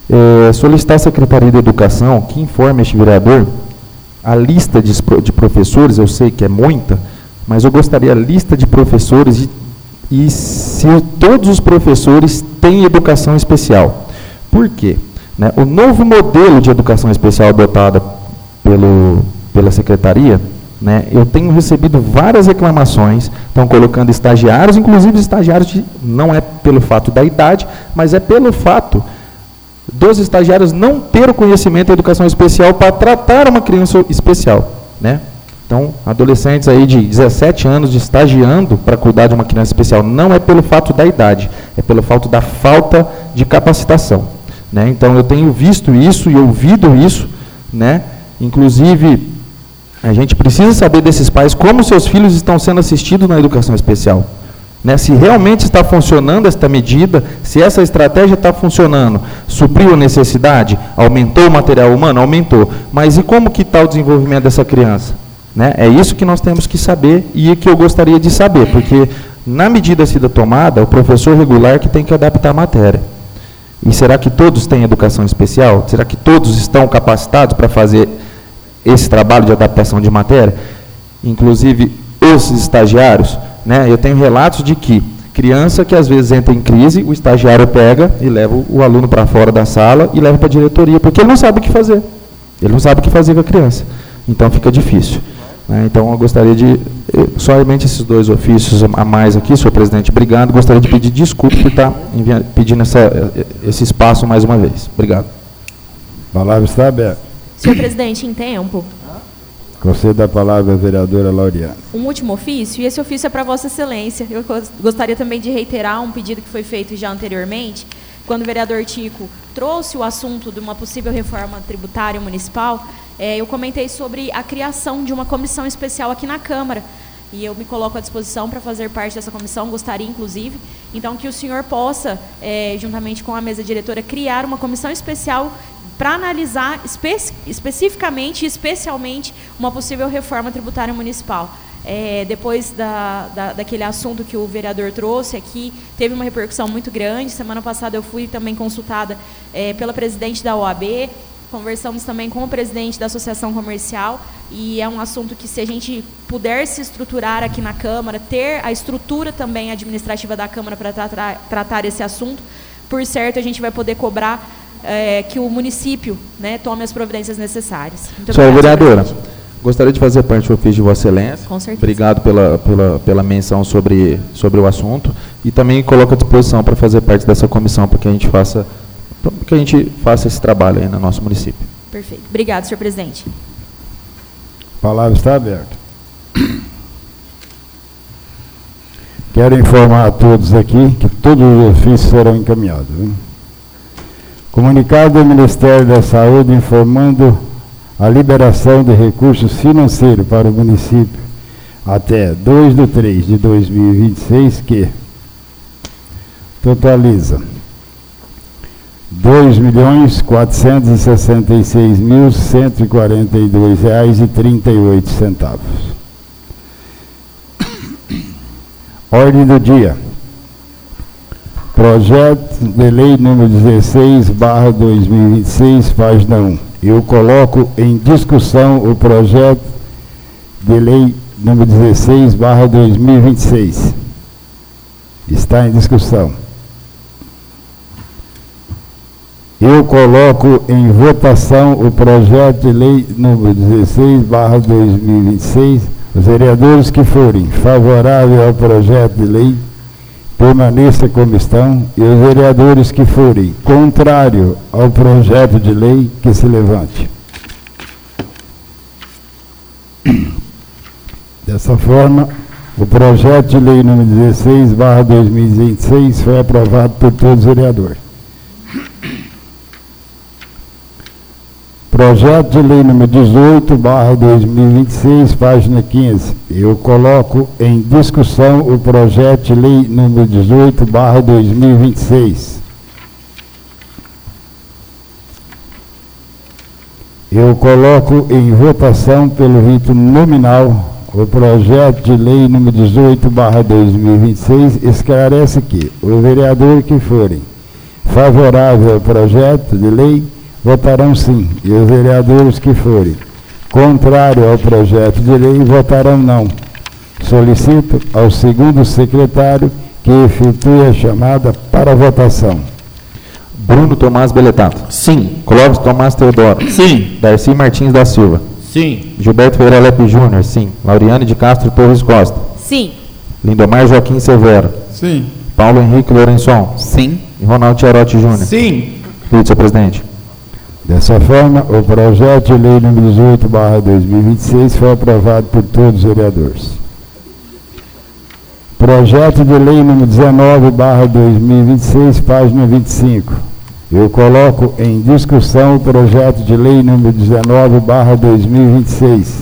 é, solicitar à Secretaria de Educação que informe este vereador a lista de, de professores, eu sei que é muita, mas eu gostaria a lista de professores e, e se todos os professores têm educação especial. Por quê? Né, o novo modelo de educação especial adotado pelo, pela Secretaria, né, eu tenho recebido várias reclamações, estão colocando estagiários, inclusive estagiários, de, não é pelo fato da idade, mas é pelo fato dos estagiários não ter o conhecimento da educação especial para tratar uma criança especial, né? Então, adolescentes aí de dezessete anos de estagiando para cuidar de uma criança especial, não é pelo fato da idade, é pelo fato da falta de capacitação, né? Então, eu tenho visto isso e ouvido isso, né? Inclusive, a gente precisa saber desses pais como seus filhos estão sendo assistidos na educação especial. Né, se realmente está funcionando esta medida, se essa estratégia está funcionando, supriu a necessidade, aumentou o material humano? Aumentou. Mas e como que está o desenvolvimento dessa criança? Né, é isso que nós temos que saber e que eu gostaria de saber, porque na medida sida tomada, o professor regular que tem que adaptar a matéria. E será que todos têm educação especial? Será que todos estão capacitados para fazer esse trabalho de adaptação de matéria? Inclusive, os estagiários, né, eu tenho relatos de que criança que às vezes entra em crise, o estagiário pega e leva o aluno para fora da sala e leva para a diretoria, porque ele não sabe o que fazer. Ele não sabe o que fazer com a criança. Então fica difícil. Né, então eu gostaria de, somente esses dois ofícios a mais aqui, senhor presidente, obrigado. Gostaria de pedir desculpa por estar enviando, pedindo essa, esse espaço mais uma vez. Obrigado. A palavra está aberta. Senhor presidente, em tempo. Concedo a palavra à vereadora Laureana. Um último ofício, e esse ofício é para Vossa Excelência. Eu gostaria também de reiterar um pedido que foi feito já anteriormente, quando o vereador Tico trouxe o assunto de uma possível reforma tributária municipal, é, eu comentei sobre a criação de uma comissão especial aqui na Câmara, e eu me coloco à disposição para fazer parte dessa comissão, gostaria, inclusive, então, que o senhor possa, é, juntamente com a mesa diretora, criar uma comissão especial para analisar espe especificamente e especialmente uma possível reforma tributária municipal. É, depois da, da, daquele assunto que o vereador trouxe aqui, teve uma repercussão muito grande. Semana passada eu fui também consultada é, pela presidente da O A B, conversamos também com o presidente da Associação Comercial, e é um assunto que, se a gente puder se estruturar aqui na Câmara, ter a estrutura também administrativa da Câmara para tratar, tratar esse assunto, por certo a gente vai poder cobrar É, que o município, né, tome as providências necessárias. Senhora vereadora, gostaria de fazer parte do ofício de Vossa Excelência. Com certeza. Obrigado pela, pela, pela menção sobre, sobre o assunto, e também coloco à disposição para fazer parte dessa comissão, para que a gente faça, para que a gente faça esse trabalho aí no nosso município. Perfeito. Obrigado, senhor presidente. A palavra está aberta. Quero informar a todos aqui que todos os ofícios serão encaminhados. Viu? Comunicado do Ministério da Saúde informando a liberação de recursos financeiros para o município até dois de três de dois mil e vinte e seis, que totaliza dois milhões quatrocentos e sessenta e seis mil cento e quarenta e dois reais e trinta e oito centavos. Ordem do dia. Projeto de lei número dezesseis, barra dois mil e vinte e seis, página um. Eu coloco em discussão o projeto de lei número dezesseis, barra dois mil e vinte e seis. Está em discussão. Eu coloco em votação o projeto de lei número dezesseis, barra dois mil e vinte e seis. Os vereadores que forem favoráveis ao projeto de lei, permaneça como estão, e os vereadores que forem contrário ao projeto de lei, que se levante. Dessa forma, o projeto de lei número dezesseis, barra dois mil e vinte e seis foi aprovado por todos os vereadores. Projeto de lei número dezoito, barra dois mil e vinte e seis, página quinze. Eu coloco em discussão o projeto de lei número dezoito, barra dois mil e vinte e seis. Eu coloco em votação pelo rito nominal o projeto de lei número dezoito, barra dois mil e vinte e seis. Esclarece que o vereador que forem favorável ao projeto de lei, votarão sim, e os vereadores que forem contrário ao projeto de lei, votarão não. Solicito ao segundo secretário que efetue a chamada para votação. Bruno Tomás Beletato. Sim. Clóvis Tomás Teodoro. Sim. Darcy Martins da Silva. Sim. Gilberto Ferreira Lepe Júnior. Sim. Lauriane de Castro Torres Costa. Sim. Lindomar Joaquim Severo. Sim. Paulo Henrique Lourençon. Sim. E Ronaldo Tiarotti Júnior. Sim. Pedido, senhor presidente. Dessa forma, o projeto de lei número dezoito barra dois mil e vinte e seis foi aprovado por todos os vereadores. Projeto de lei número dezenove barra dois mil e vinte e seis, página vinte e cinco. Eu coloco em discussão o projeto de lei número dezenove barra dois mil e vinte e seis.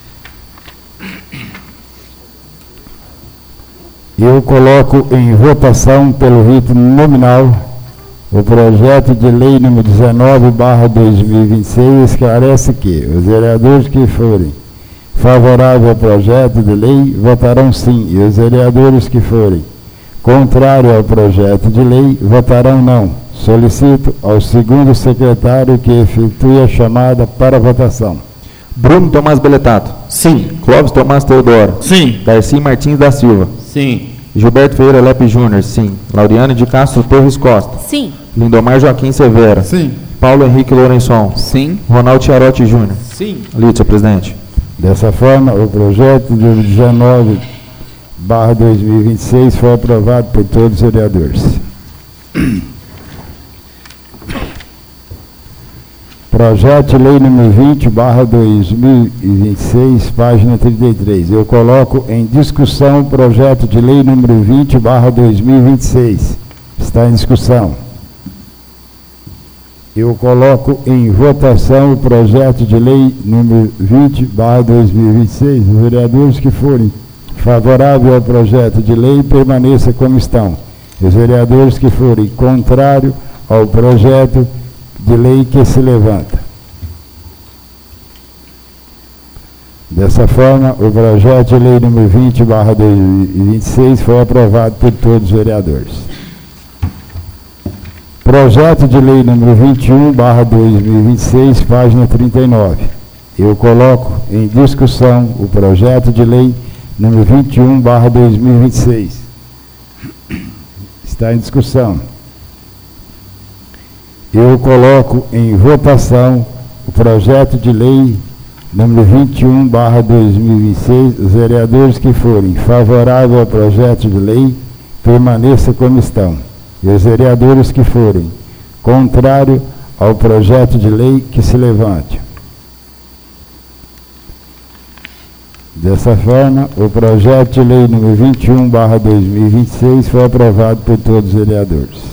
Eu coloco em votação pelo rito nominal o projeto de lei número dezenove barra dois mil e vinte e seis esclarece que os vereadores que forem favoráveis ao projeto de lei votarão sim, e os vereadores que forem contrários ao projeto de lei votarão não. Solicito ao segundo secretário que efetue a chamada para votação. Bruno Tomás Beletato. Sim. Clóvis Tomás Teodoro. Sim. Darcy Martins da Silva. Sim. Gilberto Ferreira Lepe Júnior. Sim. Lauriane de Castro Torres Costa. Sim. Lindomar Joaquim Severo. Sim. Paulo Henrique Lourençon. Sim. Ronaldo Tiarotti Júnior. Sim. Lido, senhor presidente. Dessa forma, o projeto de dezenove barra dois mil e vinte e seis foi aprovado por todos os vereadores. Projeto de lei número vinte barra dois mil e vinte e seis, página trinta e três. Eu coloco em discussão o projeto de lei número vinte barra dois mil e vinte e seis. Está em discussão. Eu coloco em votação o projeto de lei número vinte barra dois mil e vinte e seis. Os vereadores que forem favoráveis ao projeto de lei permaneçam como estão. Os vereadores que forem contrários ao projeto de lei que se levanta. Dessa forma, o projeto de lei número vinte barra dois mil e vinte e seis foi aprovado por todos os vereadores. Projeto de lei número vinte e um barra dois mil e vinte e seis, página trinta e nove. Eu coloco em discussão o projeto de lei número vinte e um barra dois mil e vinte e seis. Está em discussão. Eu coloco em votação o projeto de lei número vinte e um barra dois mil e vinte e seis. Os vereadores que forem favoráveis ao projeto de lei permaneçam como estão. E os vereadores que forem contrários ao projeto de lei que se levante. Dessa forma, o projeto de lei número vinte e um barra dois mil e vinte e seis foi aprovado por todos os vereadores.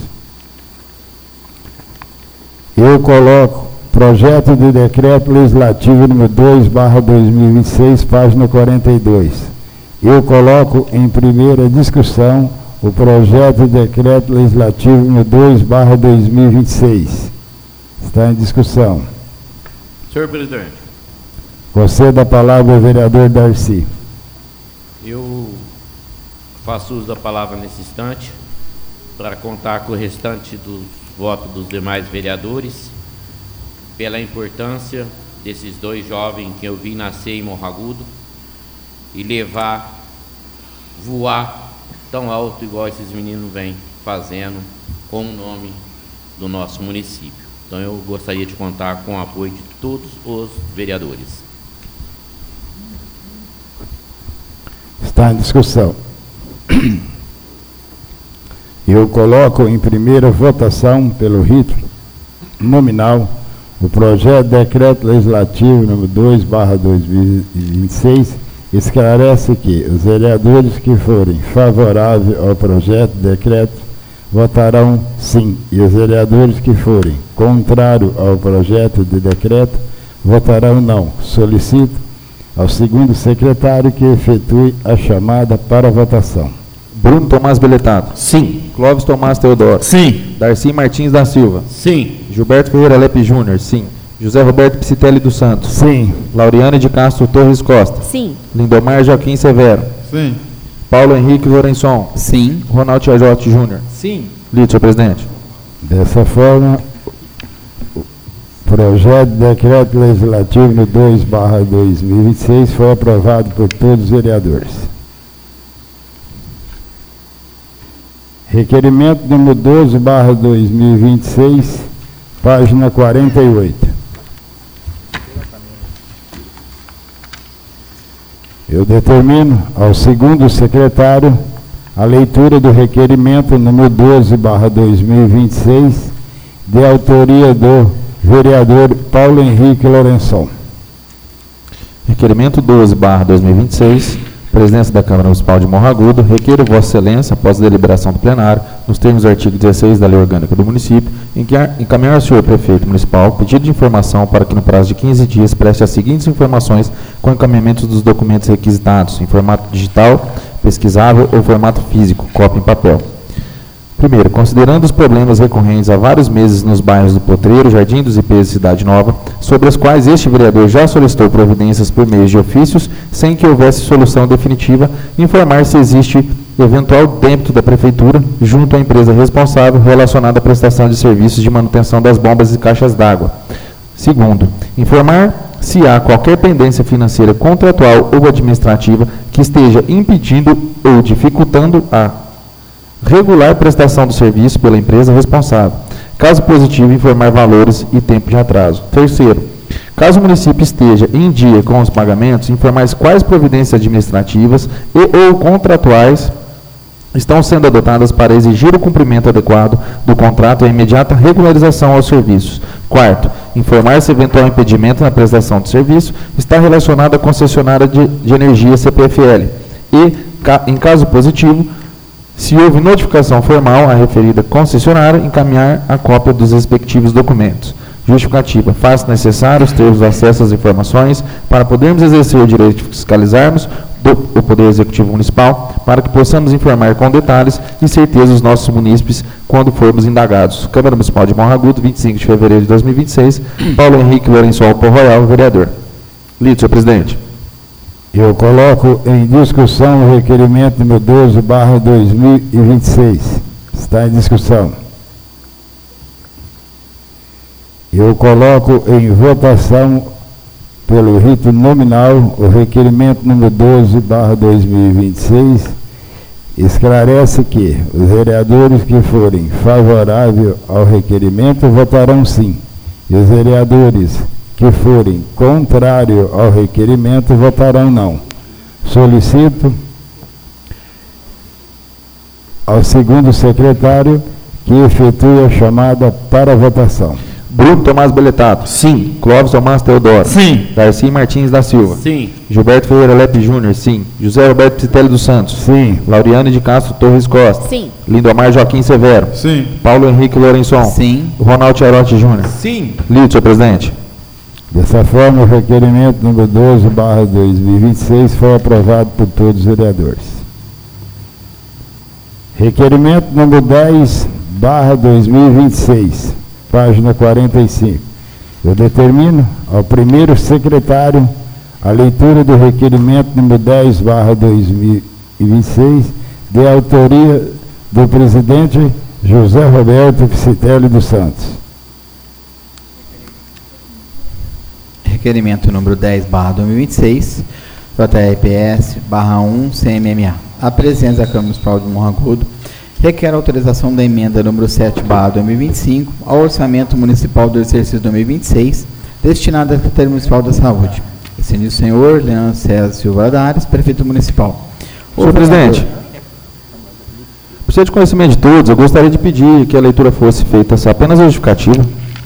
Eu coloco projeto de decreto legislativo número dois barra dois mil e vinte e seis, página quarenta e dois. Eu coloco em primeira discussão o projeto de decreto legislativo número dois barra dois mil e vinte e seis. Está em discussão. Senhor presidente, Conceda a palavra ao vereador Darcy. eu faço uso da palavra nesse instante para contar com o restante dos votos dos demais vereadores pela importância desses dois jovens que eu vi nascer em Morro Agudo e levar, voar tão alto igual esses meninos vêm fazendo com o nome do nosso município. Então eu gostaria de contar com o apoio de todos os vereadores. Está em discussão. Eu coloco em primeira votação, pelo rito nominal, o projeto de decreto legislativo número dois barra dois mil e vinte e seis, esclarece que os vereadores que forem favoráveis ao projeto de decreto votarão sim, e os vereadores que forem contrários ao projeto de decreto votarão não. Solicito ao segundo secretário que efetue a chamada para votação. Bruno Tomás Beletato. Sim. Clóvis Tomás Teodoro. Sim. Darcy Martins da Silva. Sim. Gilberto Ferreira Lepe Júnior. Sim. José Roberto Picitelli dos Santos. Sim. Lauriane de Castro Torres Costa. Sim. Lindomar Joaquim Severo. Sim. Paulo Henrique Lourençon. Sim. Ronaldo Tiarotti Júnior. Sim. Lido, senhor presidente. Dessa forma, o projeto de decreto legislativo no dois barra dois mil e vinte e seis foi aprovado por todos os vereadores. Requerimento número doze barra dois mil e vinte e seis, página quarenta e oito. Eu determino ao segundo secretário a leitura do requerimento número doze barra dois mil e vinte e seis, de autoria do vereador Paulo Henrique Lourençon. Requerimento doze barra dois mil e vinte e seis, presidência da Câmara Municipal de Morro Agudo, requer Vossa Excelência, após a deliberação do plenário, nos termos do artigo dezesseis da Lei Orgânica do Município, encaminhar ao senhor Prefeito Municipal pedido de informação para que no prazo de quinze dias preste as seguintes informações com encaminhamento dos documentos requisitados, em formato digital, pesquisável ou formato físico, cópia em papel. Primeiro, considerando os problemas recorrentes há vários meses nos bairros do Potreiro, Jardim dos Ipês e Cidade Nova, sobre os quais este vereador já solicitou providências por meio de ofícios, sem que houvesse solução definitiva, informar se existe eventual débito da Prefeitura junto à empresa responsável relacionada à prestação de serviços de manutenção das bombas e caixas d'água. Segundo, informar se há qualquer pendência financeira contratual ou administrativa que esteja impedindo ou dificultando a regular prestação do serviço pela empresa responsável. Caso positivo, informar valores e tempo de atraso. Terceiro, caso o município esteja em dia com os pagamentos, informar quais providências administrativas e ou contratuais estão sendo adotadas para exigir o cumprimento adequado do contrato e a imediata regularização aos serviços. Quarto, informar se eventual impedimento na prestação do serviço está relacionado à concessionária de, de energia C P F L e, ca, em caso positivo, se houve notificação formal à referida concessionária, encaminhar a cópia dos respectivos documentos. Justificativa. Faz necessários termos acesso às informações para podermos exercer o direito de fiscalizarmos do, o Poder Executivo Municipal, para que possamos informar com detalhes e certeza os nossos munícipes quando formos indagados. Câmara Municipal de Morro Agudo, vinte e cinco de fevereiro de dois mil e vinte e seis. Paulo Henrique Lourençon Royal, vereador. Lido, senhor presidente. Eu coloco em discussão o requerimento número doze barra dois mil e vinte e seis. Está em discussão. Eu coloco em votação, pelo rito nominal, o requerimento número doze barra dois mil e vinte e seis. Esclarece que os vereadores que forem favoráveis ao requerimento votarão sim. E os vereadores que forem contrário ao requerimento votarão não. Solicito ao segundo secretário que efetue a chamada para votação. Bruno Tomás Beletato. Sim. Clóvis Tomás Teodoro. Sim. Darcy Martins da Silva. Sim. Gilberto Ferreira Lepe Júnior. Sim. José Roberto Pitelli dos Santos. Sim. Lauriane de Castro Torres Costa. Sim. Lindomar Joaquim Severo. Sim. Paulo Henrique Lourençon. Sim. Ronaldo Tiarotti Júnior. Sim. Lido, senhor presidente. Dessa forma, o requerimento número doze barra dois mil e vinte e seis foi aprovado por todos os vereadores. Requerimento número dez barra dois mil e vinte e seis, página quarenta e cinco. Eu determino ao primeiro secretário a leitura do requerimento número dez barra dois mil e vinte e seis, de autoria do presidente José Roberto Picitelli dos Santos. Requerimento número dez barra dois mil e vinte e seis, J R P S barra um C M M A. A presidência da Câmara Municipal de Morro Agudo requer a autorização da emenda número sete barra dois mil e vinte e cinco ao Orçamento Municipal do exercício dois mil e vinte e seis, destinado à Secretaria Municipal da Saúde. Excelentíssimo o senhor Leandro César Silva Adares, Prefeito Municipal. Senhor presidente, por ser de conhecimento de todos, eu gostaria de pedir que a leitura fosse feita apenas justificativa.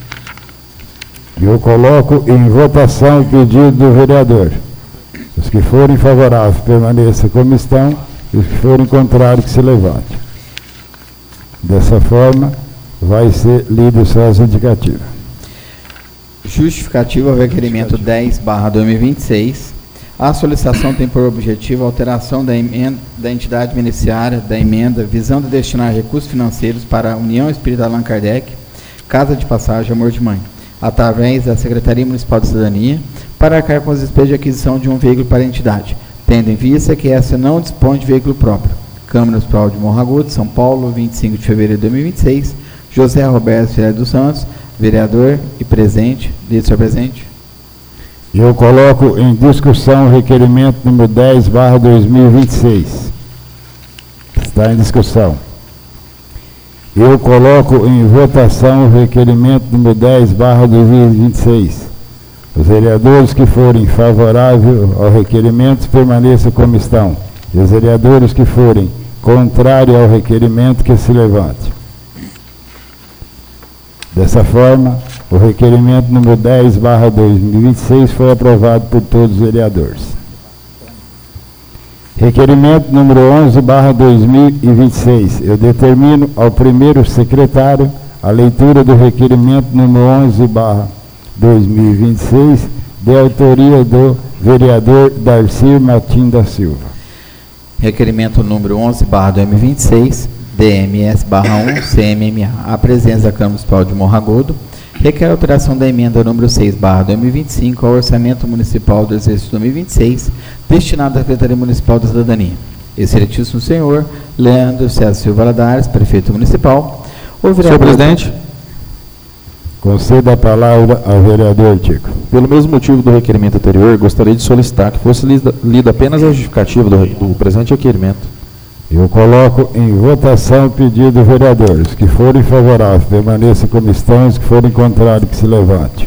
Eu coloco em votação o pedido do vereador. Os que forem favoráveis permaneçam como estão, e os que forem contrários que se levantem. Dessa forma, vai ser lido só as indicativas. Justificativa ao requerimento dez barra dois mil e vinte e seis. A solicitação tem por objetivo a alteração da, emenda, da entidade beneficiária da emenda, visando destinar recursos financeiros para a União Espírita Allan Kardec, Casa de Passagem Amor de Mãe, através da Secretaria Municipal de Cidadania, para arcar com os despesas de aquisição de um veículo para a entidade, tendo em vista que essa não dispõe de veículo próprio. Câmara Municipal de Morro Agudo, São Paulo, vinte e cinco de fevereiro de dois mil e vinte e seis, José Roberto Ferreira dos Santos, vereador e presente. Líder, senhor presidente. Eu coloco em discussão o requerimento número dez barra dois mil e vinte e seis. Está em discussão. Eu coloco em votação o requerimento número dez barra dois mil e vinte e seis. Os vereadores que forem favoráveis ao requerimento permaneçam como estão. E os vereadores que forem contrários ao requerimento que se levante. Dessa forma, o requerimento número dez barra dois mil e vinte e seis foi aprovado por todos os vereadores. Requerimento número onze barra dois mil e vinte e seis. Eu determino ao primeiro secretário a leitura do requerimento número onze barra dois mil e vinte e seis, de autoria do vereador Darcy Martins da Silva. Requerimento número onze barra dois mil e vinte e seis, D M S barra um, C M M A. A presença da Câmara Municipal de Morro Agudo requer alteração da emenda número seis barra dois mil e vinte e cinco ao Orçamento Municipal do exercício dois mil e vinte e seis, destinado à Secretaria Municipal da Cidadania. Excelentíssimo senhor Leandro César Silva Ladares, prefeito municipal. O vereador... Senhor presidente. Conceda a palavra ao vereador Tico. Pelo mesmo motivo do requerimento anterior, gostaria de solicitar que fosse lida, lida apenas a justificativa do, do presente requerimento. Eu coloco em votação o pedido dos vereadores. Que forem favoráveis, permaneçam como estão, os que forem contrários, que se levante.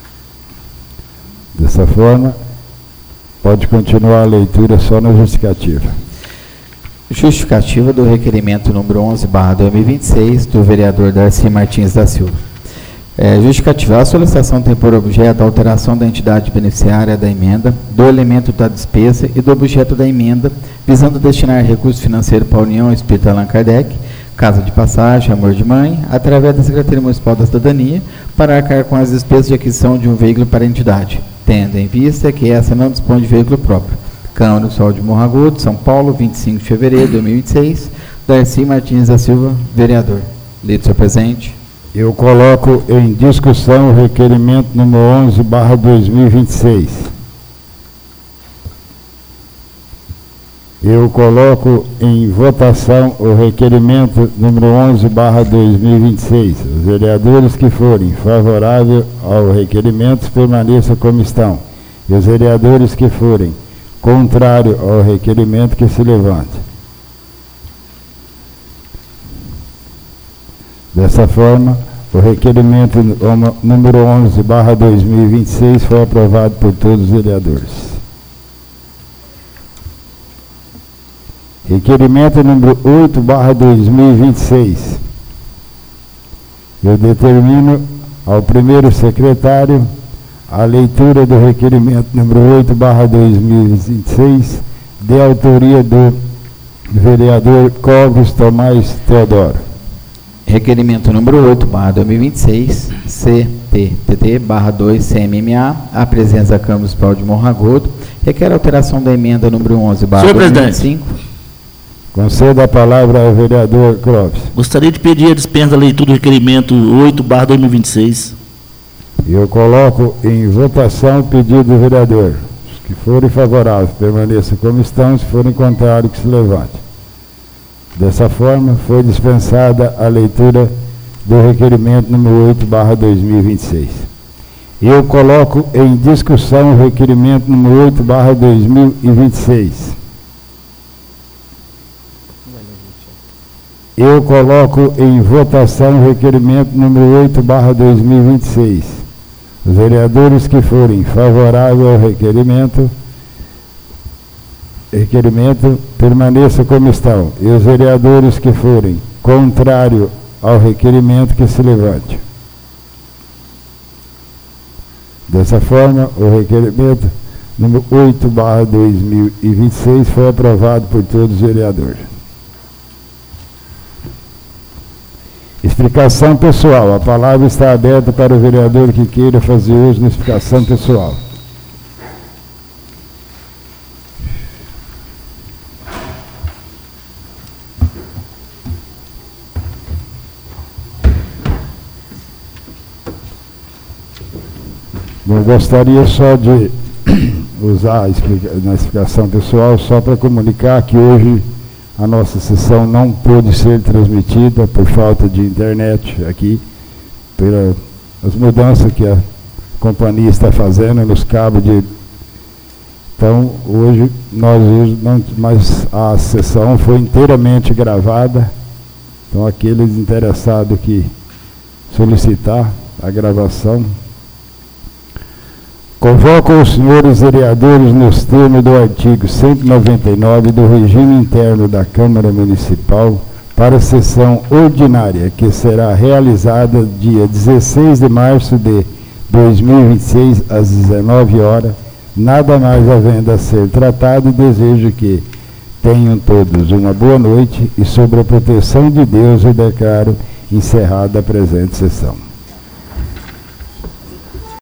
Dessa forma, pode continuar a leitura só na justificativa. Justificativa do requerimento número onze barra dois mil e vinte e seis, do vereador Darcy Martins da Silva. É, justificativa. A solicitação tem por objeto a alteração da entidade beneficiária da emenda, do elemento da despesa e do objeto da emenda, visando destinar recurso financeiro para a União Espírita Allan Kardec, Casa de Passagem, Amor de Mãe, através da Secretaria Municipal da Cidadania, para arcar com as despesas de aquisição de um veículo para a entidade, tendo em vista que essa não dispõe de veículo próprio. Câmara Municipal de Morro Agudo, São Paulo, vinte e cinco de fevereiro de dois mil e vinte e seis, Darcy Martins da Silva, vereador. Líder, senhor presidente. Eu coloco em discussão o requerimento número onze barra dois mil e vinte e seis. Eu coloco em votação o requerimento número onze barra dois mil e vinte e seis. Os vereadores que forem favoráveis ao requerimento permaneçam como estão. E os vereadores que forem contrários ao requerimento que se levante. Dessa forma, o requerimento número onze barra dois mil e vinte e seis foi aprovado por todos os vereadores. Requerimento número oito barra dois mil e vinte e seis. Eu determino ao primeiro secretário a leitura do requerimento número oito barra dois mil e vinte e seis, de autoria do vereador Clóvis Tomás Teodoro. Requerimento número oito barra dois mil e vinte e seis, C T T T barra dois C M M A, a presença da Câmara Municipal de Morro Agudo, requer alteração da emenda número onze barra dois mil e vinte e cinco. Conceda a palavra ao vereador Clóvis. Gostaria de pedir a dispensa da leitura do requerimento oito barra dois mil e vinte e seis. Eu coloco em votação o pedido do vereador. Os que forem favoráveis, permaneçam como estão, se forem contrários, que se levante. Dessa forma, foi dispensada a leitura do requerimento número oito barra dois mil e vinte e seis. Eu coloco em discussão o requerimento número oito barra dois mil e vinte e seis. Eu coloco em votação o requerimento número oito barra dois mil e vinte e seis. Os vereadores que forem favoráveis ao requerimento requerimento permaneça como estão, e os vereadores que forem contrário ao requerimento que se levante. Dessa forma, o requerimento número oito barra dois mil e vinte e seis foi aprovado por todos os vereadores. Explicação pessoal. A palavra está aberta para o vereador que queira fazer uso da explicação pessoal. Eu gostaria só de usar a explica, na explicação pessoal só para comunicar que hoje a nossa sessão não pôde ser transmitida por falta de internet aqui, pelas mudanças que a companhia está fazendo nos cabos de... Então, hoje, nós não, mas a sessão foi inteiramente gravada. Então, aqueles interessados que solicitar a gravação, convoco os senhores vereadores nos termos do artigo cento e noventa e nove do regime interno da Câmara Municipal para a sessão ordinária, que será realizada dia dezesseis de março de dois mil e vinte e seis, às dezenove horas. Nada mais havendo a ser tratado, desejo que tenham todos uma boa noite e, sob a proteção de Deus, eu declaro encerrada a presente sessão.